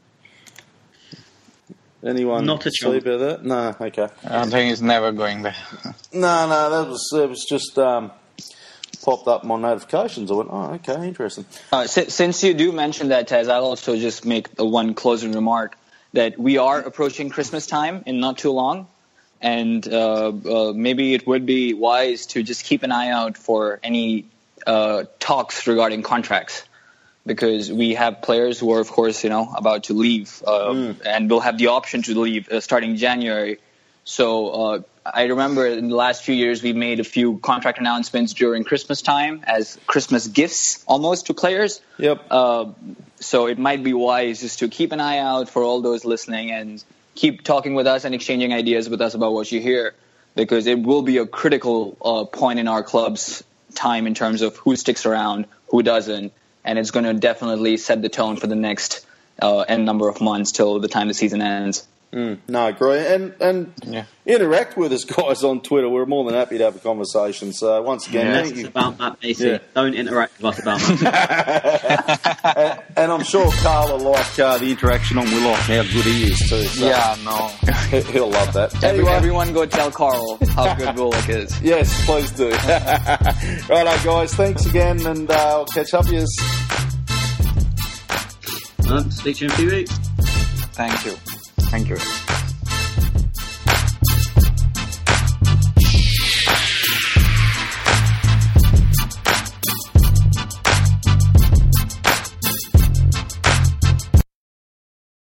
Anyone Not a see chance. about that? No, okay. I don't think he's never going there. No, no, that was it was just um, popped up my notifications. I went, oh, okay, interesting. Uh, si- since you do mention that, Tez, I'll also just make a one closing remark that we are approaching Christmas time in not too long, and uh, uh, maybe it would be wise to just keep an eye out for any uh, talks regarding contracts, because we have players who are, of course, you know, about to leave, uh, Mm. and will have the option to leave uh, starting January. So uh, I remember in the last few years we made a few contract announcements during Christmas time as Christmas gifts almost to players. Yep. Uh, so it might be wise just to keep an eye out for all those listening and keep talking with us and exchanging ideas with us about what you hear, because it will be a critical uh, point in our club's time in terms of who sticks around, who doesn't, and it's going to definitely set the tone for the next uh, n number of months till the time the season ends. Mm, no, agree. And and Yeah. interact with us, guys, on Twitter. We're more than happy to have a conversation. So, once again, Yeah. thank It's you. about that, Macy. Yeah. Don't interact with us about that. and, and I'm sure Carl will like uh, the interaction on Willock, how good he is, too. So Yeah, no. he- He'll love that. Every, Anyway, everyone go tell Carl how good Willock is. yes, please do. Righto, guys. Thanks again, and uh, I'll catch up with you. um, speak to you in a few weeks. Thank you. Thank you.